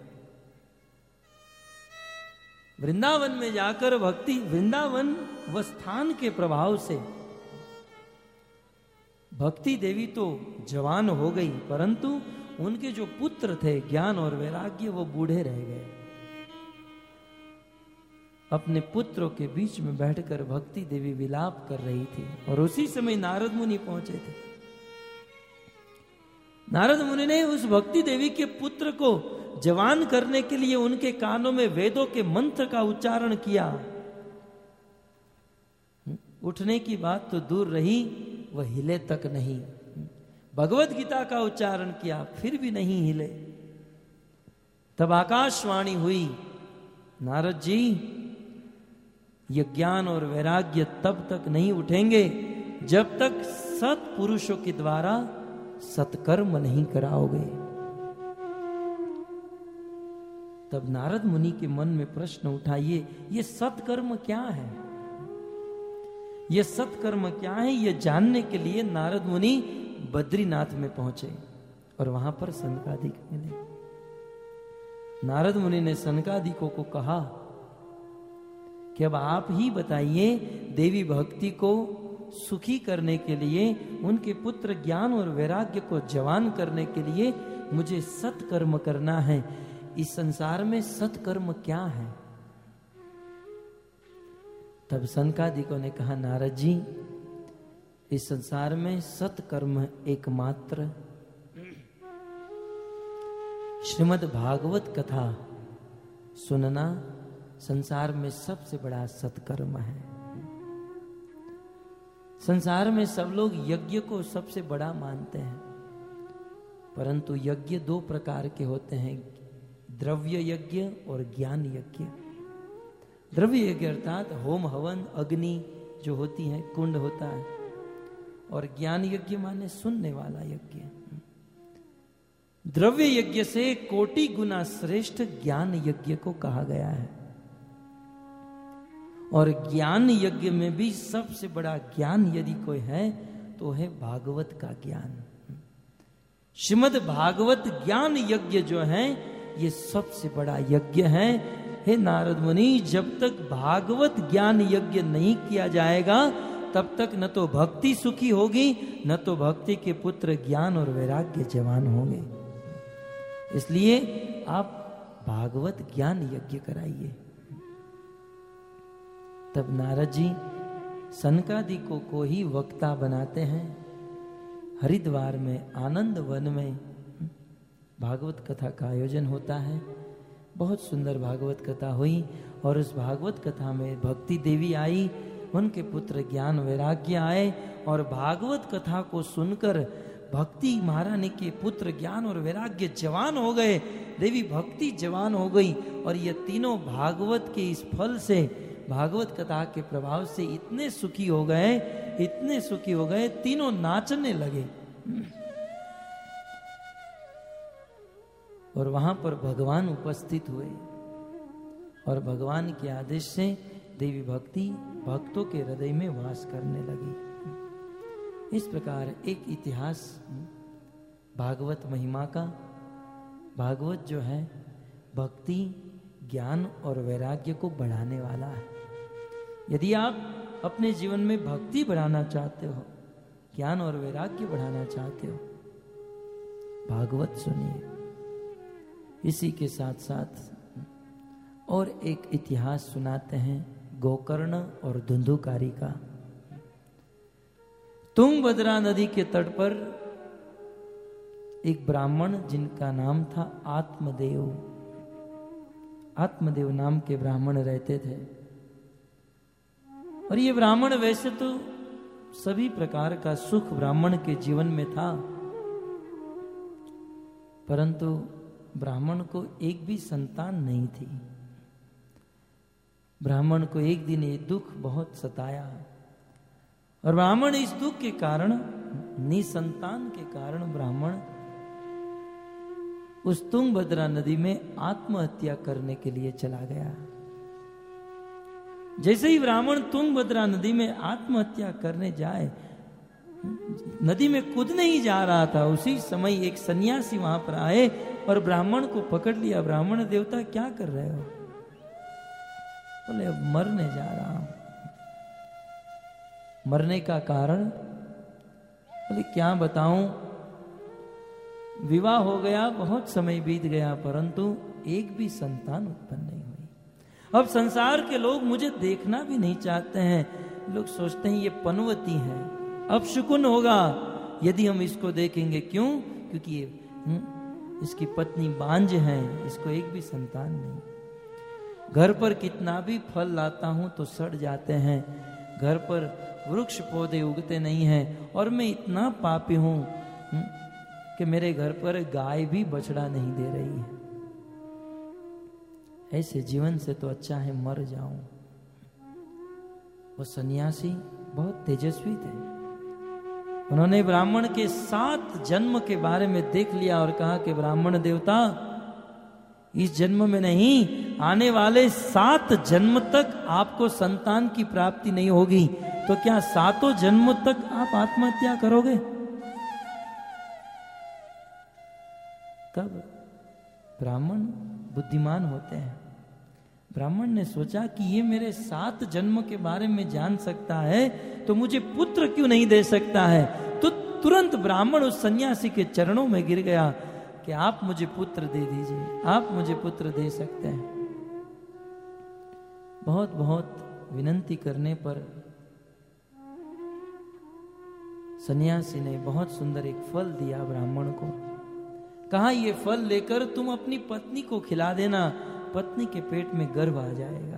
वृंदावन में जाकर भक्ति, वृंदावन व स्थान के प्रभाव से भक्ति देवी तो जवान हो गई, परंतु उनके जो पुत्र थे ज्ञान और वैराग्य, वो बूढ़े रह गए। अपने पुत्रों के बीच में बैठकर भक्ति देवी विलाप कर रही थी और उसी समय नारद मुनि पहुंचे थे। नारद मुनि ने उस भक्ति देवी के पुत्र को जवान करने के लिए उनके कानों में वेदों के मंत्र का उच्चारण किया। उठने की बात तो दूर रही, वह हिले तक नहीं। भगवत गीता का उच्चारण किया, फिर भी नहीं हिले। तब आकाशवाणी हुई, नारद जी ये ज्ञान और वैराग्य तब तक नहीं उठेंगे जब तक सत्पुरुषों के द्वारा सत्कर्म नहीं कराओगे। तब नारद मुनि के मन में प्रश्न उठाइए, ये सत्कर्म क्या है, ये सत्कर्म क्या है, ये जानने के लिए नारद मुनि बद्रीनाथ में पहुंचे और वहां पर सनकादिक मिले। नारद मुनि ने सनकादिकों को कहा कि अब आप ही बताइए, देवी भक्ति को सुखी करने के लिए, उनके पुत्र ज्ञान और वैराग्य को जवान करने के लिए मुझे सत्कर्म करना है। इस संसार में सत्कर्म क्या है? तब सनकादिकों ने कहा, नारद जी इस संसार में सत्कर्म एकमात्र श्रीमद् भागवत कथा सुनना संसार में सबसे बड़ा सत्कर्म है। संसार में सब लोग यज्ञ को सबसे बड़ा मानते हैं, परंतु यज्ञ दो प्रकार के होते हैं, द्रव्य यज्ञ और ज्ञान यज्ञ। द्रव्य यज्ञ अर्थात होम हवन अग्नि जो होती है, कुंड होता है, और ज्ञान यज्ञ माने सुनने वाला यज्ञ। द्रव्य यज्ञ से कोटि गुना श्रेष्ठ ज्ञान यज्ञ को कहा गया है, और ज्ञान यज्ञ में भी सबसे बड़ा ज्ञान यदि कोई है तो है भागवत का ज्ञान। श्रीमद् भागवत ज्ञान यज्ञ जो है ये सबसे बड़ा यज्ञ है। हे नारद मुनि, जब तक भागवत ज्ञान यज्ञ नहीं किया जाएगा तब तक न तो भक्ति सुखी होगी, न तो भक्ति के पुत्र ज्ञान और वैराग्य जवान होंगे। इसलिए आप भागवत ज्ञान यज्ञ कराइए। तब नारद जी सनकादिकों को ही वक्ता बनाते हैं। हरिद्वार में आनंद वन में भागवत कथा का आयोजन होता है। बहुत सुंदर भागवत कथा हुई और उस भागवत कथा में भक्ति देवी आई, उनके पुत्र ज्ञान वैराग्य आए, और भागवत कथा को सुनकर भक्ति महारानी के पुत्र ज्ञान और वैराग्य जवान हो गए, देवी भक्ति जवान हो गई, और ये तीनों भागवत के इस फल से, भागवत कथा के प्रभाव से इतने सुखी हो गए, इतने सुखी हो गए, तीनों नाचने लगे। और वहां पर भगवान उपस्थित हुए और भगवान के आदेश से देवी भक्ति भक्तों के हृदय में वास करने लगी। इस प्रकार एक इतिहास भागवत महिमा का। भागवत जो है भक्ति ज्ञान और वैराग्य को बढ़ाने वाला है। यदि आप अपने जीवन में भक्ति बढ़ाना चाहते हो, ज्ञान और वैराग्य बढ़ाना चाहते हो, भागवत सुनिए। इसी के साथ साथ और एक इतिहास सुनाते हैं गोकर्ण और धुंधुकारी का। तुंगभद्रा नदी के तट पर एक ब्राह्मण जिनका नाम था आत्मदेव, आत्मदेव नाम के ब्राह्मण रहते थे। और ये ब्राह्मण वैसे तो सभी प्रकार का सुख ब्राह्मण के जीवन में था, परंतु ब्राह्मण को एक भी संतान नहीं थी। ब्राह्मण को एक दिन ये दुख बहुत सताया और ब्राह्मण इस दुख के कारण, निसंतान के कारण ब्राह्मण उस तुंगभद्रा नदी में आत्महत्या करने के लिए चला गया। जैसे ही ब्राह्मण तुंगभद्रा नदी में आत्महत्या करने जाए, नदी में कूदने ही जा रहा था, उसी समय एक सन्यासी वहां पर आए और ब्राह्मण को पकड़ लिया। ब्राह्मण देवता क्या कर रहे हो? बोले अब मरने जा रहा हूं। मरने का कारण? बोले क्या बताऊं, विवाह हो गया, बहुत समय बीत गया, परंतु एक भी संतान उत्पन्न नहीं हुई। अब संसार के लोग मुझे देखना भी नहीं चाहते हैं। लोग सोचते हैं ये पनवती है, अब शुकुन होगा यदि हम इसको देखेंगे। क्यों? क्योंकि ये इसकी पत्नी बांझ है, इसको एक भी संतान नहीं। घर पर कितना भी फल लाता हूं तो सड़ जाते हैं, घर पर वृक्ष पौधे उगते नहीं हैं, और मैं इतना पापी हूं कि मेरे घर पर गाय भी बछड़ा नहीं दे रही है। ऐसे जीवन से तो अच्छा है मर जाऊं। वो सन्यासी बहुत तेजस्वी थे। उन्होंने ब्राह्मण के सात जन्म के बारे में देख लिया और कहा कि ब्राह्मण देवता, इस जन्म में नहीं, आने वाले सात जन्म तक आपको संतान की प्राप्ति नहीं होगी, तो क्या सातों जन्म तक आप आत्महत्या करोगे? तब ब्राह्मण बुद्धिमान होते हैं। ब्राह्मण ने सोचा कि ये मेरे सात जन्म के बारे में जान सकता है, तो मुझे पुत्र क्यों नहीं दे सकता है? तो तुरंत ब्राह्मण उस सन्यासी के चरणों में गिर गया कि आप मुझे पुत्र दे दीजिए, आप मुझे पुत्र दे सकते हैं। बहुत बहुत विनंती करने पर सन्यासी ने बहुत सुंदर एक फल दिया ब्राह्मण को। कहा ये फल लेकर तुम अपनी पत्नी को खिला देना, पत्नी के पेट में गर्भ आ जाएगा।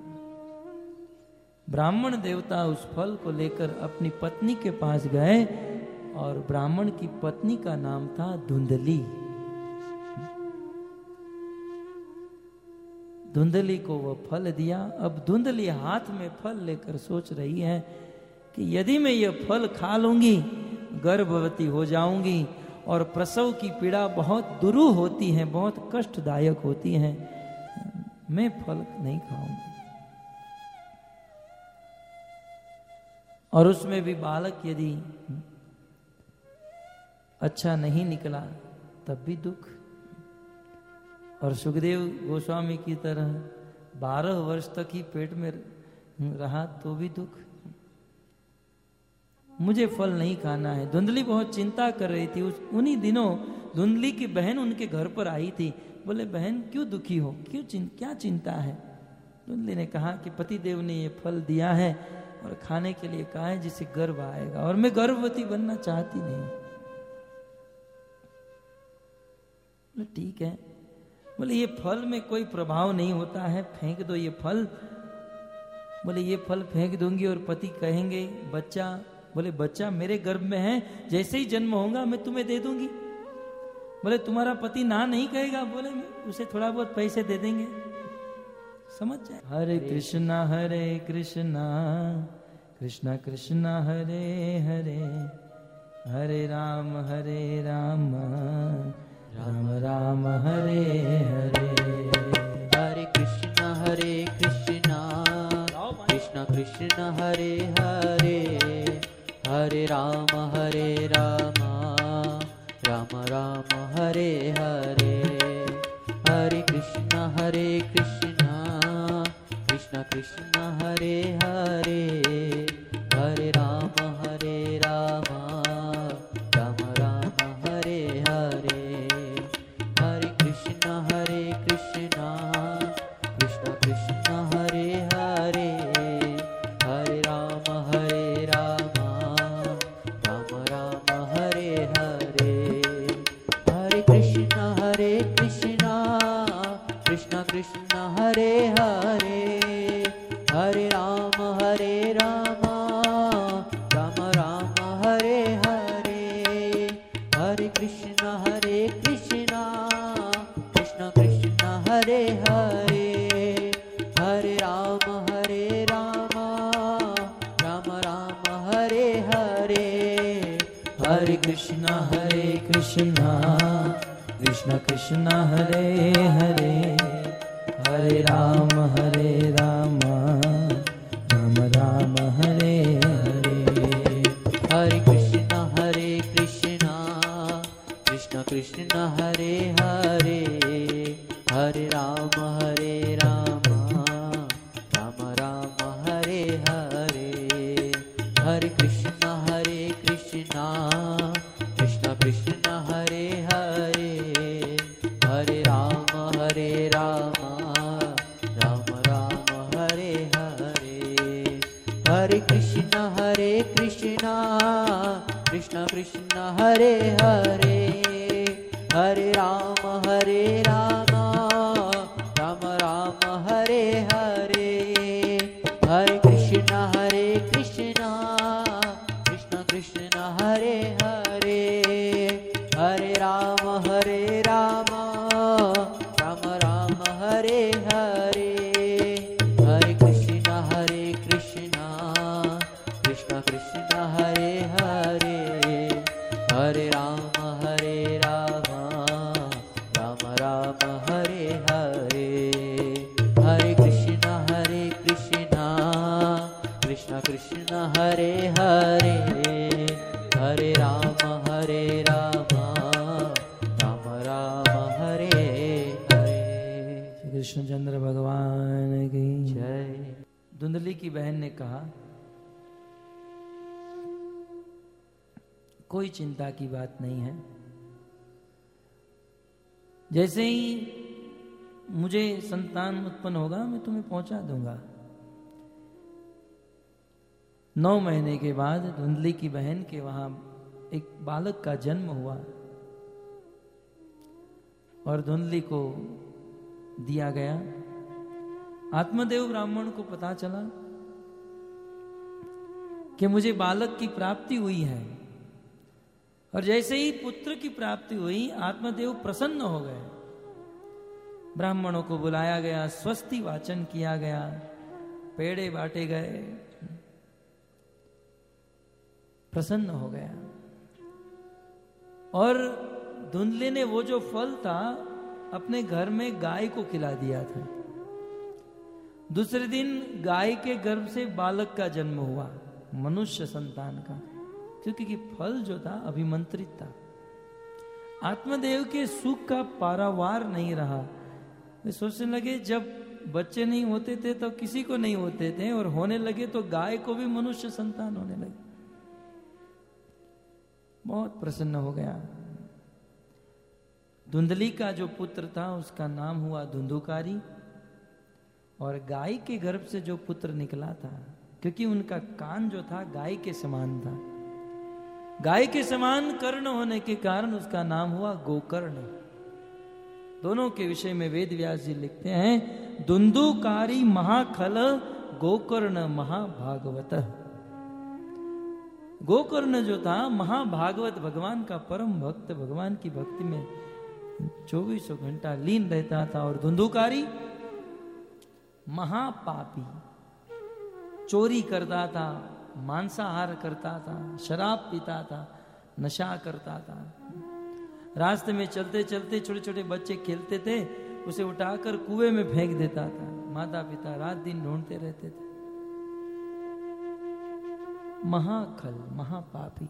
ब्राह्मण देवता उस फल को लेकर अपनी पत्नी के पास गए और ब्राह्मण की पत्नी का नाम था धुंधली। धुंधली को वो फल दिया। अब धुंधली हाथ में फल लेकर सोच रही है कि यदि मैं ये फल खा लूंगी गर्भवती हो जाऊंगी, और प्रसव की पीड़ा बहुत दुरूह होती है, बहुत कष्टदायक होती है, मैं फल नहीं खाऊंगी। और उसमें भी बालक यदि अच्छा नहीं निकला तब भी दुख। और सुखदेव गोस्वामी की तरह बारह वर्ष तक ही पेट में रहा तो भी दुख। मुझे फल नहीं खाना है। धुंधली बहुत चिंता कर रही थी। उस उन्हीं दिनों धुंधली की बहन उनके घर पर आई थी। बोले बहन क्यों दुखी हो, क्यों चिं, क्या चिंता है? धुंधली ने कहा कि पतिदेव ने ये फल दिया है और खाने के लिए कहा है जिससे गर्भ आएगा, और मैं गर्भवती बनना चाहती नहीं। बोले ठीक है। बोले ये फल में कोई प्रभाव नहीं होता है, फेंक दो ये फल। बोले ये फल फेंक दूंगी और पति कहेंगे बच्चा, बोले बच्चा मेरे गर्भ में है, जैसे ही जन्म होगा मैं तुम्हें दे दूंगी। बोले तुम्हारा पति ना नहीं कहेगा? बोले उसे थोड़ा बहुत पैसे दे देंगे, समझ जाए। हरे कृष्णा हरे कृष्णा कृष्णा कृष्णा हरे हरे, हरे राम हरे राम राम राम हरे हरे।
हरे कृष्णा हरे कृष्णा कृष्णा कृष्णा हरे हरे, हरे राम हरे राम राम राम हरे हरे। हरे कृष्णा हरे कृष्णा कृष्णा कृष्णा हरे हरे, हरे राम हरे राम राम राम हरे हरे। हरे कृष्णा हरे कृष्णा कृष्णा कृष्णा हरे हरे, हरे राम हरे राम राम राम हरे हरे। हरे कृष्णा हरे कृष्णा कृष्णा कृष्णा हरे हरे, हरे राम हरे राम राम राम हरे हरे। हरे कृष्णा हरे कृष्णा हरे हरे, हरे राम हरे राम, राम राम हरे हरे,
हरे कृष्णा हरे कृष्णा, कृष्ण कृष्ण हरे हरे, हरे राम हरे राम, राम राम हरे हरे।
हरे कृष्ण हरे कृष्णा, कृष्ण कृष्ण हरे हरे, हरे राम हरे राम, राम राम हरे हरे। हरे कृष्ण हरे कृष्णा, कृष्ण कृष्ण हरे हरे, हरे राम हरे राम, राम राम हरे हरे। हरे कृष्ण हरे कृष्णा, कृष्ण कृष्ण हरे हरे, हरे राम हरे राम, राम राम हरे हरे। हरे कृष्ण हरे कृष्णा, कृष्ण कृष्ण हरे हरे, हरे राम हरे राम, राम राम हरे हरे। हरे कृष्ण हरे कृष्णा, कृष्ण कृष्ण हरे हरे, हरे राम हरे राम, राम राम हरे हरे। हरे कृष्ण हरे कृष्णा, कृष्ण कृष्ण हरे हरे, हरे राम हरे राम, राम राम हरे हरे।
कृष्णचंद्र भगवान की
जय।
धुंधली की बहन ने कहा, कोई चिंता की बात नहीं है, जैसे ही मुझे संतान उत्पन्न होगा मैं तुम्हें पहुंचा दूंगा। नौ महीने के बाद धुंधली की बहन के वहां एक बालक का जन्म हुआ और धुंधली को दिया गया। आत्मदेव ब्राह्मण को पता चला कि मुझे बालक की प्राप्ति हुई है, और जैसे ही पुत्र की प्राप्ति हुई आत्मदेव प्रसन्न हो गए। ब्राह्मणों को बुलाया गया, स्वस्ति वाचन किया गया, पेड़े बांटे गए, प्रसन्न हो गया। और धुंधली ने वो जो फल था अपने घर में गाय को खिला दिया था। दूसरे दिन गाय के गर्भ से बालक का जन्म हुआ, मनुष्य संतान का, क्योंकि कि फल जो था अभिमंत्रित था। आत्मदेव के सुख का पारावार नहीं रहा। वे सोचने लगे जब बच्चे नहीं होते थे तो किसी को नहीं होते थे, और होने लगे तो गाय को भी मनुष्य संतान होने लगे। बहुत प्रसन्न हो गया। धुंधली का जो पुत्र था उसका नाम हुआ धुंधुकारी, और गाय के गर्भ से जो पुत्र निकला था, क्योंकि उनका कान जो था गाय के समान था, गाय के समान कर्ण होने के कारण उसका नाम हुआ गोकर्ण। दोनों के विषय में वेद व्यास जी लिखते हैं, धुंधुकारी महाखल गोकर्ण महाभागवत। गोकर्ण जो था महाभागवत, भगवान का परम भक्त, भगवान की भक्ति में चौबीसों घंटा लीन रहता था। और धुंधुकारी महापापी, चोरी करता था, मांसाहार करता था, शराब पीता था, नशा करता था। रास्ते में चलते चलते छोटे छोटे बच्चे खेलते थे, उसे उठाकर कुएं में फेंक देता था। माता पिता रात दिन ढूंढते रहते थे। महाखल, महापापी।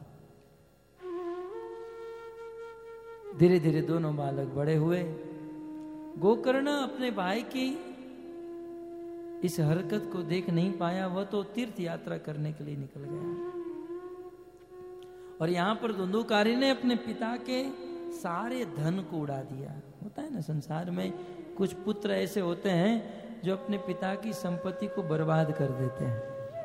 धीरे धीरे दोनों बालक बड़े हुए। गोकर्ण अपने भाई की इस हरकत को देख नहीं पाया, वह तो तीर्थ यात्रा करने के लिए निकल गया। और यहां पर धुंधुकारी ने अपने पिता के सारे धन को उड़ा दिया। होता है ना संसार में, कुछ पुत्र ऐसे होते हैं जो अपने पिता की संपत्ति को बर्बाद कर देते हैं।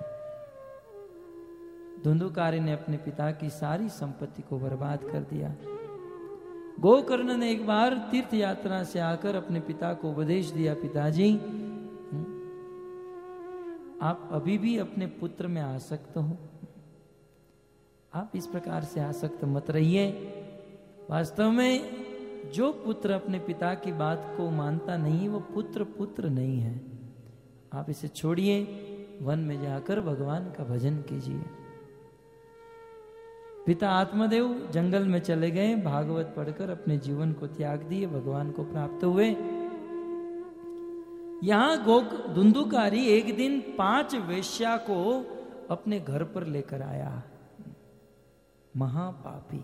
धुंधुकारी ने अपने पिता की सारी संपत्ति को बर्बाद कर दिया। गोकर्ण ने एक बार तीर्थ यात्रा से आकर अपने पिता को उपदेश दिया, पिताजी आप अभी भी अपने पुत्र में आसक्त हो, आप इस प्रकार से आसक्त मत रहिए। वास्तव में जो पुत्र अपने पिता की बात को मानता नहीं वो पुत्र पुत्र नहीं है। आप इसे छोड़िए, वन में जाकर भगवान का भजन कीजिए। पिता आत्मदेव जंगल में चले गए, भागवत पढ़कर अपने जीवन को त्याग दिए, भगवान को प्राप्त हुए। यहां गोक धुंधुकारी एक दिन पांच वेश्या को अपने घर पर लेकर आया, महापापी।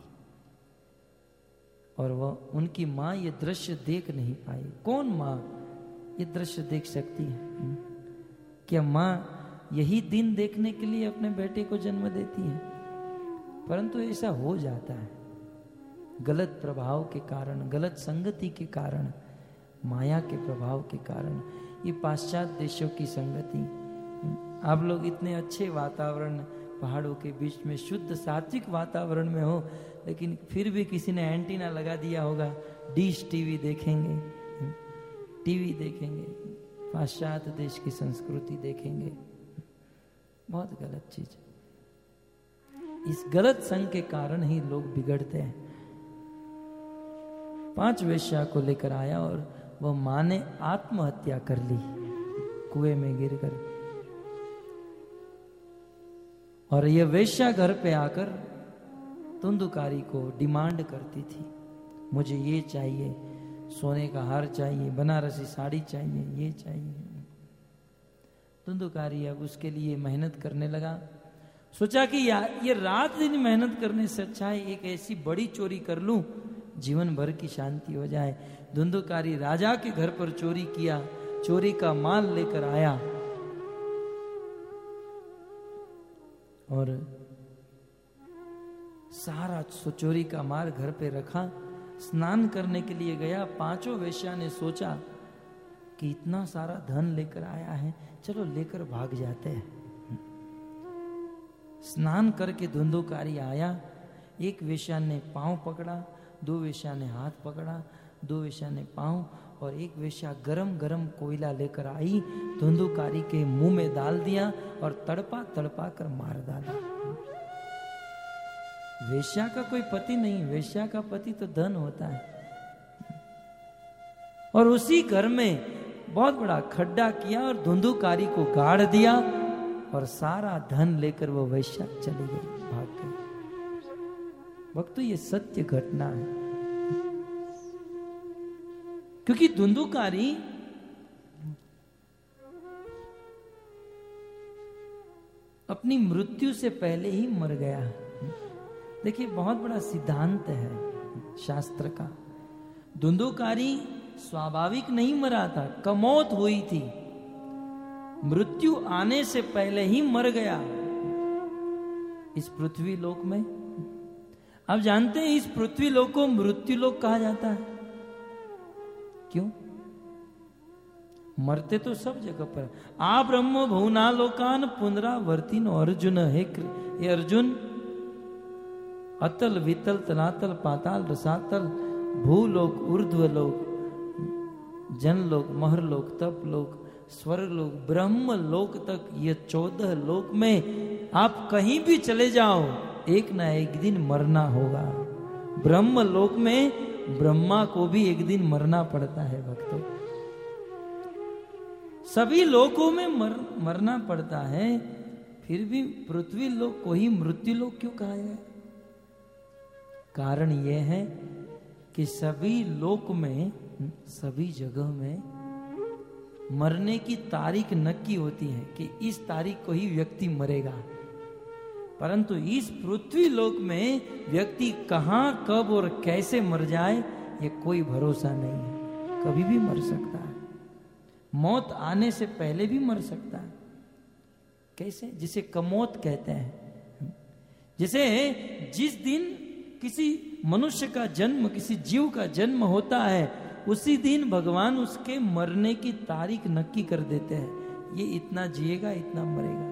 और वह उनकी मां ये दृश्य देख नहीं पाई। कौन मां ये दृश्य देख सकती है? क्या मां यही दिन देखने के लिए अपने बेटे को जन्म देती है? परंतु ऐसा हो जाता है गलत प्रभाव के कारण, गलत संगति के कारण, माया के प्रभाव के कारण। ये पाश्चात्य देशों की संगति। आप लोग इतने अच्छे वातावरण, पहाड़ों के बीच में शुद्ध सात्विक वातावरण में हो, लेकिन फिर भी किसी ने एंटीना लगा दिया होगा, डिश टीवी देखेंगे, टीवी देखेंगे, पाश्चात्य देश की संस्कृति देखेंगे। बहुत गलत चीज। इस गलत संग के कारण ही लोग बिगड़ते हैं। पांच वेश्या को लेकर आया और वह मां ने आत्महत्या कर ली कुएं में गिरकर। और यह वेश्या घर पे आकर धुंधुकारी को डिमांड करती थी, मुझे ये चाहिए, सोने का हार चाहिए, बनारसी साड़ी चाहिए, ये चाहिए। धुंधुकारी अब उसके लिए मेहनत करने लगा। सोचा कि यार ये रात दिन मेहनत करने से अच्छा है एक ऐसी बड़ी चोरी कर लूं, जीवन भर की शांति हो जाए। धुंधुकारी राजा के घर पर चोरी किया, चोरी का माल लेकर आया और सारा चोरी का माल घर पे रखा। स्नान करने के लिए गया। पांचों वेश्या ने सोचा कि इतना सारा धन लेकर आया है, चलो लेकर भाग जाते हैं। स्नान करके धुंधुकारी आया। एक वेश्या ने पांव पकड़ा, दो वेश्या ने हाथ पकड़ा, दो वेश्या ने पांव, और एक वेश्या गरम गरम कोयला लेकर आई, धुंधुकारी के मुंह में डाल दिया और तड़पा तड़पा कर मार डाला। वेश्या का कोई पति नहीं, वेश्या का पति तो धन होता है। और उसी घर में बहुत बड़ा खड्डा किया और धुंधुकारी को गाड़ दिया और सारा धन लेकर वो वेश्या चली गई, भाग गई। भक्तों, ये सत्य घटना है। क्योंकि धुंधुकारी अपनी मृत्यु से पहले ही मर गया। देखिए, बहुत बड़ा सिद्धांत है शास्त्र का। धुंधुकारी स्वाभाविक नहीं मरा था, कमौत हुई थी, मृत्यु आने से पहले ही मर गया। इस पृथ्वी लोक में आप जानते हैं, इस पृथ्वी लोक को मृत्यु लोक कहा जाता है। क्यों? मरते तो सब जगह पर। आ ब्रह्म भुवना लोकान पुनरावर्तिन अर्जुन। हे हे अर्जुन, अतल वितल तलातल पाताल रसातल भूलोक ऊर्ध्वलोक जनलोक महरलोक तपलोक स्वर्गलोक ब्रह्म लोक तक, ये चौदह लोक में आप कहीं भी चले जाओ, एक ना एक दिन मरना होगा। ब्रह्म लोक में ब्रह्मा को भी एक दिन मरना पड़ता है भक्तों। सभी लोकों में मर, मरना पड़ता है, फिर भी पृथ्वी लोक को ही मृत्यु लोक क्यों कहा है? कारण यह है कि सभी लोक में, सभी जगह में मरने की तारीख नक्की होती है कि इस तारीख को ही व्यक्ति मरेगा। परंतु इस पृथ्वी लोक में व्यक्ति कहां, कब और कैसे मर जाए ये कोई भरोसा नहीं है। कभी भी मर सकता है। मौत आने से पहले भी मर सकता है। कैसे? जिसे कमौत कहते हैं। जिसे जिस दिन किसी मनुष्य का जन्म, किसी जीव का जन्म होता है, उसी दिन भगवान उसके मरने की तारीख नक्की कर देते हैं। ये इतना जिएगा, इतना मरेगा।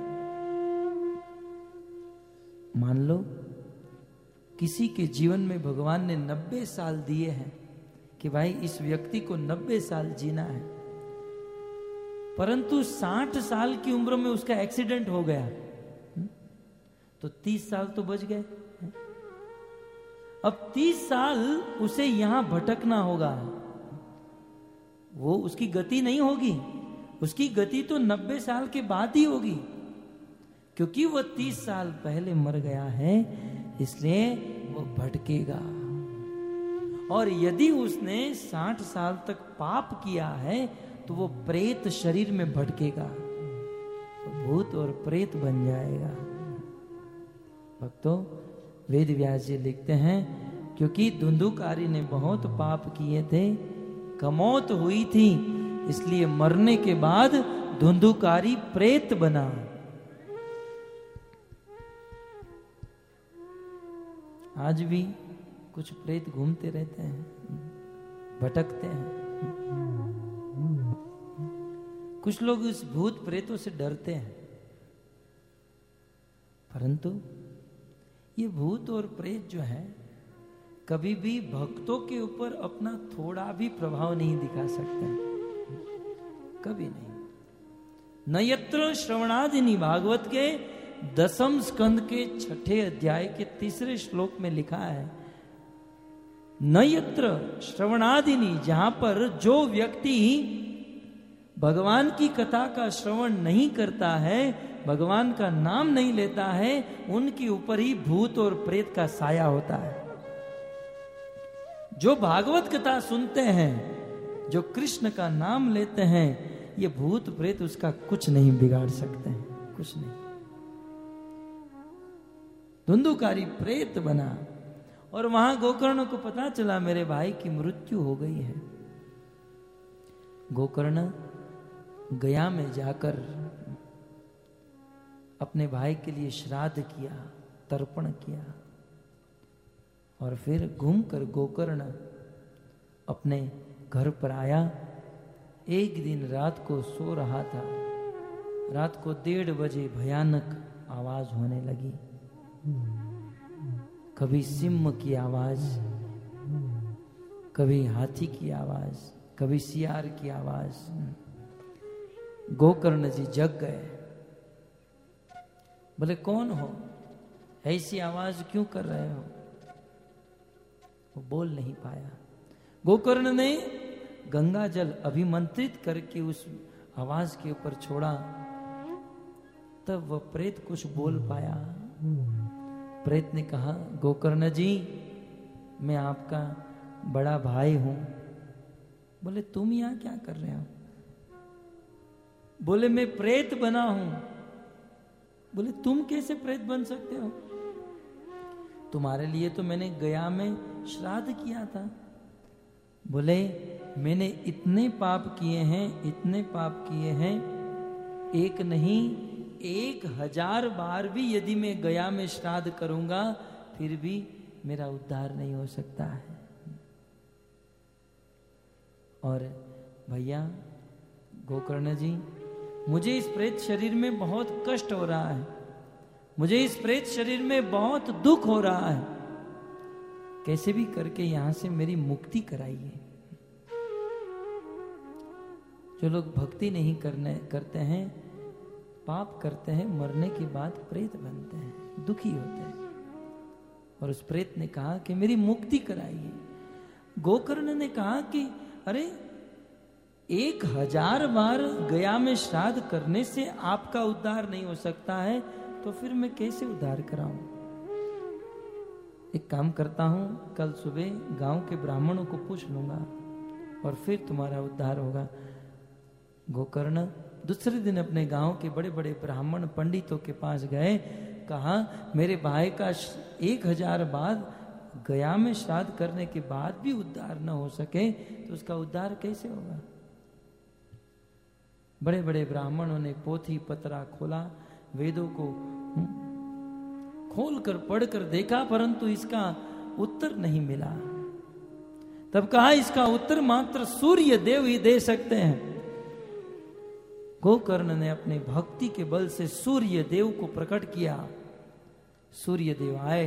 मान लो किसी के जीवन में भगवान ने नब्बे साल दिए हैं कि भाई इस व्यक्ति को नब्बे साल जीना है, परंतु साठ साल की उम्र में उसका एक्सीडेंट हो गया, तो तीस साल तो बच गए। अब तीस साल उसे यहां भटकना होगा। वो उसकी गति नहीं होगी, उसकी गति तो नब्बे साल के बाद ही होगी, क्योंकि वो तीस साल पहले मर गया है, इसलिए वो भटकेगा। और यदि उसने साठ साल तक पाप किया है तो वो प्रेत शरीर में भटकेगा, तो भूत और प्रेत बन जाएगा। भक्तों, वेद व्यास जी लिखते हैं, क्योंकि धुंधुकारी ने बहुत पाप किए थे, कमौत हुई थी, इसलिए मरने के बाद धुंधुकारी प्रेत बना। आज भी कुछ प्रेत घूमते रहते हैं, भटकते हैं। कुछ लोग इस भूत प्रेतों से डरते हैं, परंतु ये भूत और प्रेत जो है कभी भी भक्तों के ऊपर अपना थोड़ा भी प्रभाव नहीं दिखा सकते, कभी नहीं। न यत्र श्रवणादिनी, भागवत के दसम स्कंद के छठे अध्याय के तीसरे श्लोक में लिखा है, न यत्र श्रवणादिनी, जहां पर जो व्यक्ति भगवान की कथा का श्रवण नहीं करता है, भगवान का नाम नहीं लेता है, उनके ऊपर ही भूत और प्रेत का साया होता है। जो भागवत कथा सुनते हैं, जो कृष्ण का नाम लेते हैं, ये भूत प्रेत उसका कुछ नहीं बिगाड़ सकते हैं, कुछ नहीं। धुंधुकारी प्रेत बना, और वहां गोकर्ण को पता चला मेरे भाई की मृत्यु हो गई है। गोकर्ण गया में जाकर अपने भाई के लिए श्राद्ध किया, तर्पण किया, और फिर घूमकर गोकर्ण अपने घर पर आया। एक दिन रात को सो रहा था, रात को डेढ़ बजे भयानक आवाज होने लगी। कभी सिंह की आवाज, कभी हाथी की आवाज, कभी सियार की आवाज। गोकर्ण जी जग गए, बोले कौन हो, ऐसी आवाज क्यों कर रहे हो? वो बोल नहीं पाया। गोकर्ण ने गंगा जल अभिमंत्रित करके उस आवाज के ऊपर छोड़ा, तब वह प्रेत कुछ बोल पाया। प्रेत ने कहा, गोकर्ण जी, मैं आपका बड़ा भाई हूं। बोले तुम यहां क्या कर रहे हो? बोले मैं प्रेत बना हूं। बोले तुम कैसे प्रेत बन सकते हो? तुम्हारे लिए तो मैंने गया में श्राद्ध किया था। बोले मैंने इतने पाप किए हैं, इतने पाप किए हैं, एक नहीं एक हजार बार भी यदि मैं गया में श्राद्ध करूंगा, फिर भी मेरा उद्धार नहीं हो सकता है। और भैया गोकर्ण जी, मुझे इस प्रेत शरीर में बहुत कष्ट हो रहा है, मुझे इस प्रेत शरीर में बहुत दुख हो रहा है, कैसे भी करके यहां से मेरी मुक्ति कराइए। जो लोग भक्ति नहीं करने करते हैं, पाप करते हैं, मरने के बाद प्रेत बनते हैं, दुखी होते हैं। और उस प्रेत ने कहा कि मेरी मुक्ति कराइए। गोकर्ण ने कहा कि अरे एक हजार बार गया में श्राद्ध करने से आपका उद्धार नहीं हो सकता है, तो फिर मैं कैसे उद्धार कराऊं? एक काम करता हूं, कल सुबह गांव के ब्राह्मणों को पूछ लूंगा और फिर तुम्हारा उद्धार होगा। गोकर्ण दूसरे दिन अपने गांव के बड़े बड़े ब्राह्मण पंडितों के पास गए, कहा मेरे भाई का एक हजार बाद गया में श्राद्ध करने के बाद भी उद्धार न हो सके, तो उसका उद्धार कैसे होगा? बड़े बड़े ब्राह्मणों ने पोथी पतरा खोला, वेदों को खोलकर पढ़कर देखा, परंतु इसका उत्तर नहीं मिला। तब कहा इसका उत्तर मात्र सूर्य देव ही दे सकते हैं। गोकर्ण ने अपने भक्ति के बल से सूर्य देव को प्रकट किया। सूर्य देव आए।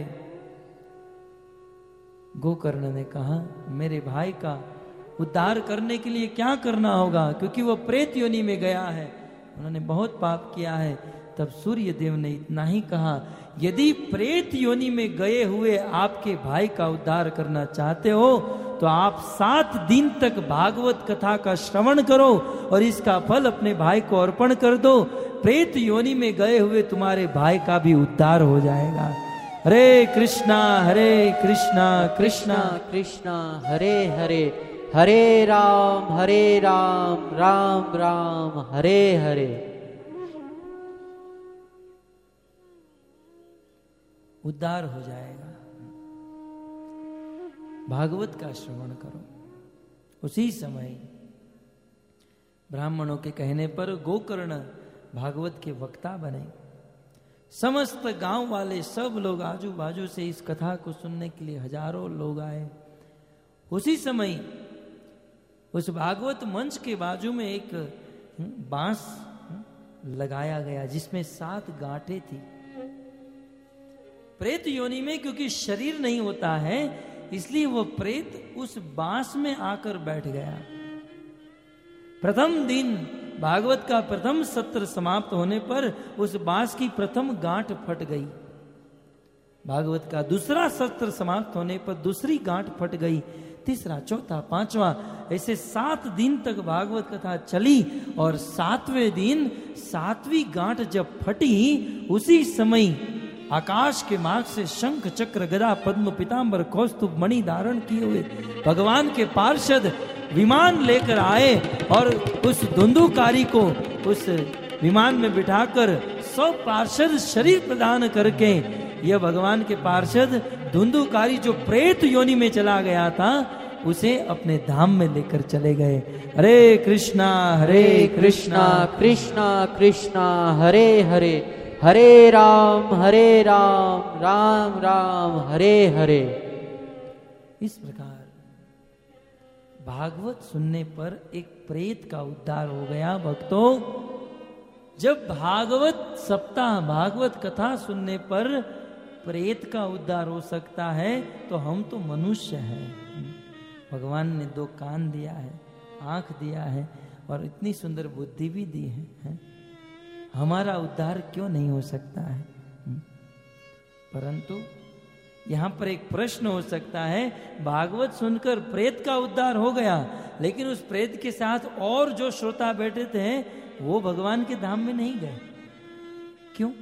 गोकर्ण ने कहा मेरे भाई का उद्धार करने के लिए क्या करना होगा, क्योंकि वो प्रेत योनि में गया है, उन्होंने बहुत पाप किया है। तब सूर्य देव ने इतना ही कहा, यदि प्रेत योनि में गए हुए आपके भाई का उद्धार करना चाहते हो तो आप सात दिन तक भागवत कथा का श्रवण करो और इसका फल अपने भाई को अर्पण कर दो। प्रेत योनि में गए हुए तुम्हारे भाई का भी उद्धार हो जाएगा। हरे कृष्णा हरे कृष्णा कृष्णा
कृष्णा हरे हरे, हरे राम हरे राम राम राम हरे हरे।
उद्धार हो जाएगा। भागवत का श्रवण करो। उसी समय ब्राह्मणों के कहने पर गोकर्ण भागवत के वक्ता बने। समस्त गांव वाले सब लोग आजू बाजू से इस कथा को सुनने के लिए हजारों लोग आए। उसी समय उस भागवत मंच के बाजू में एक बांस लगाया गया जिसमें सात गांठें थी। प्रेत योनि में क्योंकि शरीर नहीं होता है इसलिए वो प्रेत उस बांस में आकर बैठ गया। प्रथम दिन भागवत का प्रथम सत्र समाप्त होने पर उस बांस की प्रथम गांठ फट गई। भागवत का दूसरा सत्र समाप्त होने पर दूसरी गांठ फट गई। तीसरा, चौथा, पांचवा, ऐसे सात दिन तक भागवत कथा चली और सातवें दिन सातवीं गांठ जब फटी उसी समय आकाश के मार्ग से शंख चक्र गदा पद्म पीतांबर कौस्तुभ मणि धारण किए हुए भगवान के पार्षद विमान लेकर आए और उस धुंधुकारी को उस विमान में बिठाकर सब पार्षद शरीर प्रदान करके यह भगवान के पार्षद धुंधुकारी जो प्रेत योनि में चला गया था उसे अपने धाम में लेकर चले गए। हरे कृष्णा हरे कृष्णा
कृष्णा कृष्णा हरे हरे, हरे राम हरे राम राम राम हरे हरे।
इस प्रकार भागवत सुनने पर एक प्रेत का उद्धार हो गया। भक्तों, जब भागवत सप्ताह भागवत कथा सुनने पर प्रेत का उद्धार हो सकता है तो हम तो मनुष्य हैं। भगवान ने दो कान दिया है, आंख दिया है और इतनी सुंदर बुद्धि भी दी है, है? हमारा उद्धार क्यों नहीं हो सकता है? परंतु यहां पर एक प्रश्न हो सकता है, भागवत सुनकर प्रेत का उद्धार हो गया लेकिन उस प्रेत के साथ और जो श्रोता बैठे थे वो भगवान के धाम में नहीं गए, क्यों?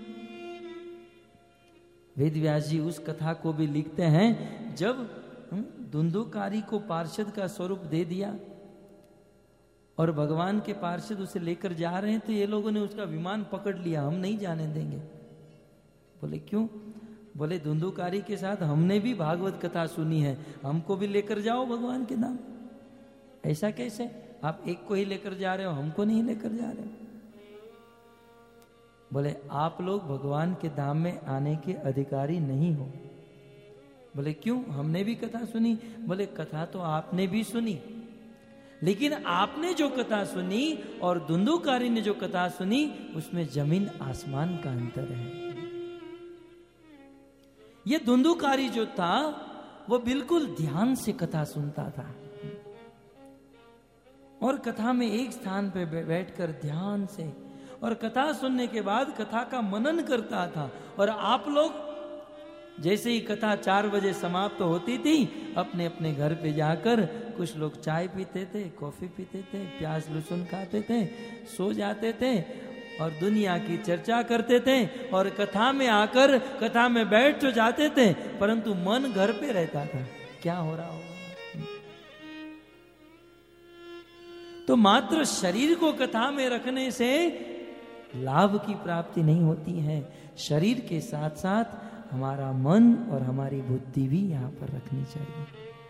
वेद व्यास जी उस कथा को भी लिखते हैं, जब धुंधुकारी को पार्षद का स्वरूप दे दिया और भगवान के पार्षद उसे लेकर जा रहे हैं तो ये लोगों ने उसका विमान पकड़ लिया, हम नहीं जाने देंगे। बोले क्यों? बोले धुंधुकारी के साथ हमने भी भागवत कथा सुनी है, हमको भी लेकर जाओ भगवान के धाम। ऐसा कैसे? आप एक को ही लेकर जा रहे हो, हमको नहीं लेकर जा रहे हो। बोले आप लोग भगवान के धाम में आने के अधिकारी नहीं हो। बोले क्यों? हमने भी कथा सुनी। बोले कथा तो आपने भी सुनी लेकिन आपने जो कथा सुनी और धुंधुकारी ने जो कथा सुनी उसमें जमीन आसमान का अंतर है। ये धुंधुकारी जो था वो बिल्कुल ध्यान से कथा सुनता था और कथा में एक स्थान पे बैठकर ध्यान से और कथा सुनने के बाद कथा का मनन करता था। और आप लोग जैसे ही कथा चार बजे समाप्त होती थी अपने अपने घर पे जाकर कुछ लोग चाय पीते थे, कॉफी पीते थे, प्याज लहसुन खाते थे, सो जाते थे और दुनिया की चर्चा करते थे और कथा में आकर कथा में बैठ तो जाते थे परंतु मन घर पे रहता था, क्या हो रहा होगा। तो मात्र शरीर को कथा में रखने से लाभ की प्राप्ति नहीं होती है, शरीर के साथ साथ हमारा मन और हमारी बुद्धि भी यहां पर रखनी चाहिए।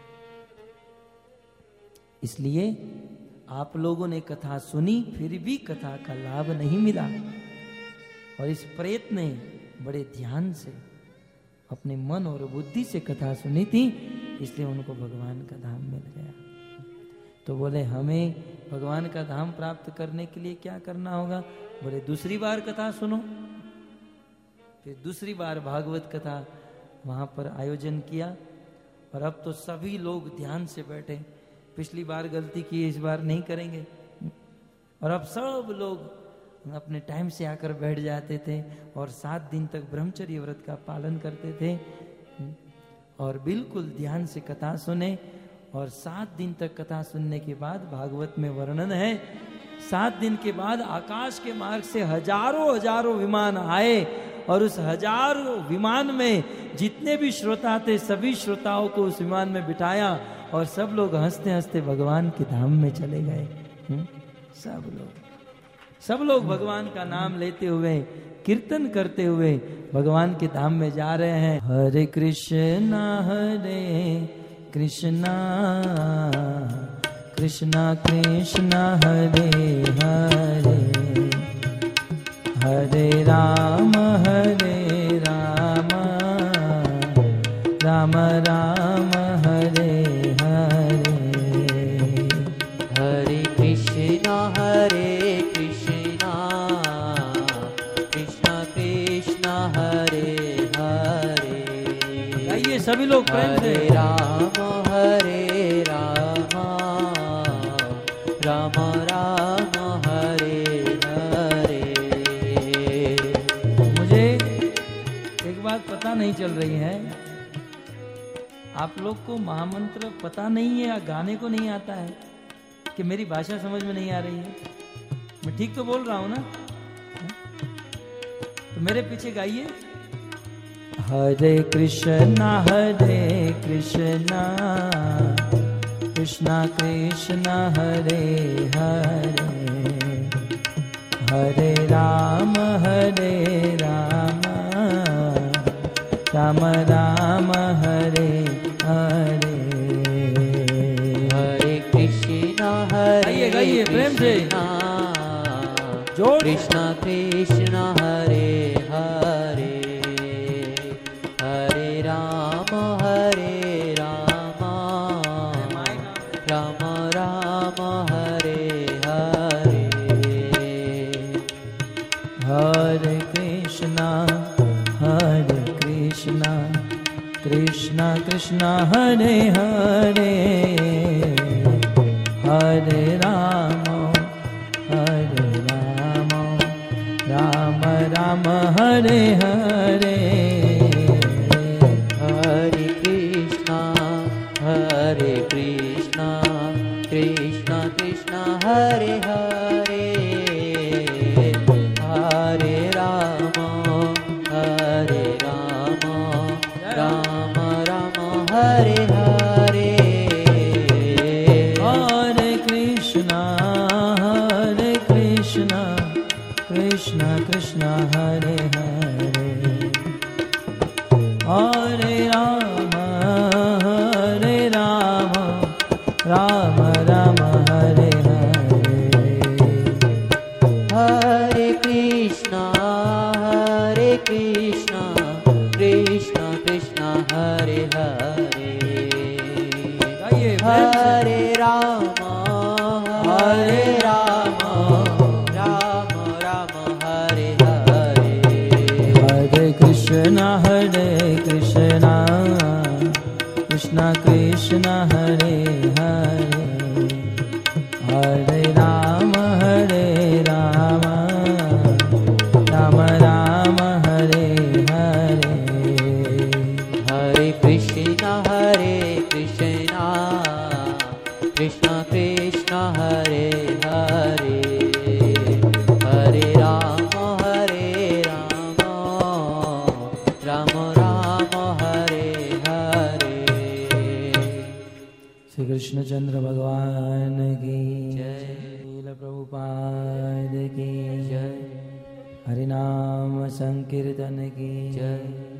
इसलिए आप लोगों ने कथा सुनी फिर भी कथा का लाभ नहीं मिला और इस प्रेत ने बड़े ध्यान से अपने मन और बुद्धि से कथा सुनी थी इसलिए उनको भगवान का धाम मिल गया। तो बोले हमें भगवान का धाम प्राप्त करने के लिए क्या करना होगा? बोले दूसरी बार कथा सुनो। फिर दूसरी बार भागवत कथा वहां पर आयोजन किया और अब तो सभी लोग ध्यान से बैठे। पिछली बार गलती की, इस बार नहीं करेंगे। और अब सब लोग अपने टाइम से आकर बैठ जाते थे और सात दिन तक ब्रह्मचर्य व्रत का पालन करते थे और बिल्कुल ध्यान से कथा सुने। और सात दिन तक कथा सुनने के बाद भागवत में वर्णन है, सात दिन के बाद आकाश के मार्ग से हजारों हजारों विमान आए और उस हजारों विमान में जितने भी श्रोता थे सभी श्रोताओं को उस विमान में बिठाया और सब लोग हंसते हंसते भगवान के धाम में चले गए। हुँ? सब लोग सब लोग भगवान का नाम लेते हुए कीर्तन करते हुए भगवान के धाम में जा रहे हैं। हरे कृष्णा हरे कृष्णा कृष्णा कृष्णा हरे हरे हरे राम हरे राम राम राम हरे हरे
हरे कृष्णा हरे कृष्णा कृष्णा कृष्णा हरे हरे।
आइए सभी लोग प्रेम से।
हरे राम हरे राम राम राम हरे हरे।
मुझे एक बात पता नहीं चल रही है, आप लोग को महामंत्र पता नहीं है या गाने को नहीं आता है कि मेरी भाषा समझ में नहीं आ रही है? मैं ठीक तो बोल रहा हूं ना? तो मेरे पीछे गाइए। हरे कृष्णा हरे कृष्णा कृष्णा कृष्णा हरे हरे हरे राम हरे राम राम राम हरे हरे।
हरे कृष्णा हरे
गाइए प्रेम से जोर।
कृष्णा कृष्णा हरे हरे हरे राम हरे राम राम राम हरे हरे।
हरे कृष्णा हरे कृष्णा कृष्णा कृष्णा हरे हरे हरे राम हरे राम राम राम हरे हरे।
हरे कृष्णा हरे कृष्णा कृष्णा कृष्णा हरे हरे हरे राम हरे राम राम राम हरे हरे।
हरे कृष्णा हरे कृष्णा कृष्णा कृष्णा हरे हरे हरे राम हरे राम राम राम हरे हरे।
हरे कृष्णा हरे कृष्णा कृष्णा कृष्णा हरे हरे हरे राम हरे राम राम राम हरे हरे।
हरे कृष्णा हरे कृष्णा कृष्णा कृष्णा हरे हरे हरे राम हरे राम राम राम हरे हरे।
हरे कृष्णा हरे कृष्णा कृष्णा कृष्णा हरे हरे हरे राम हरे राम राम राम हरे हरे।
श्री कृष्णचंद्र भगवान की
जय।
श्रील प्रभुपाद की
जय।
हरिनाम संकीर्तन की
जय।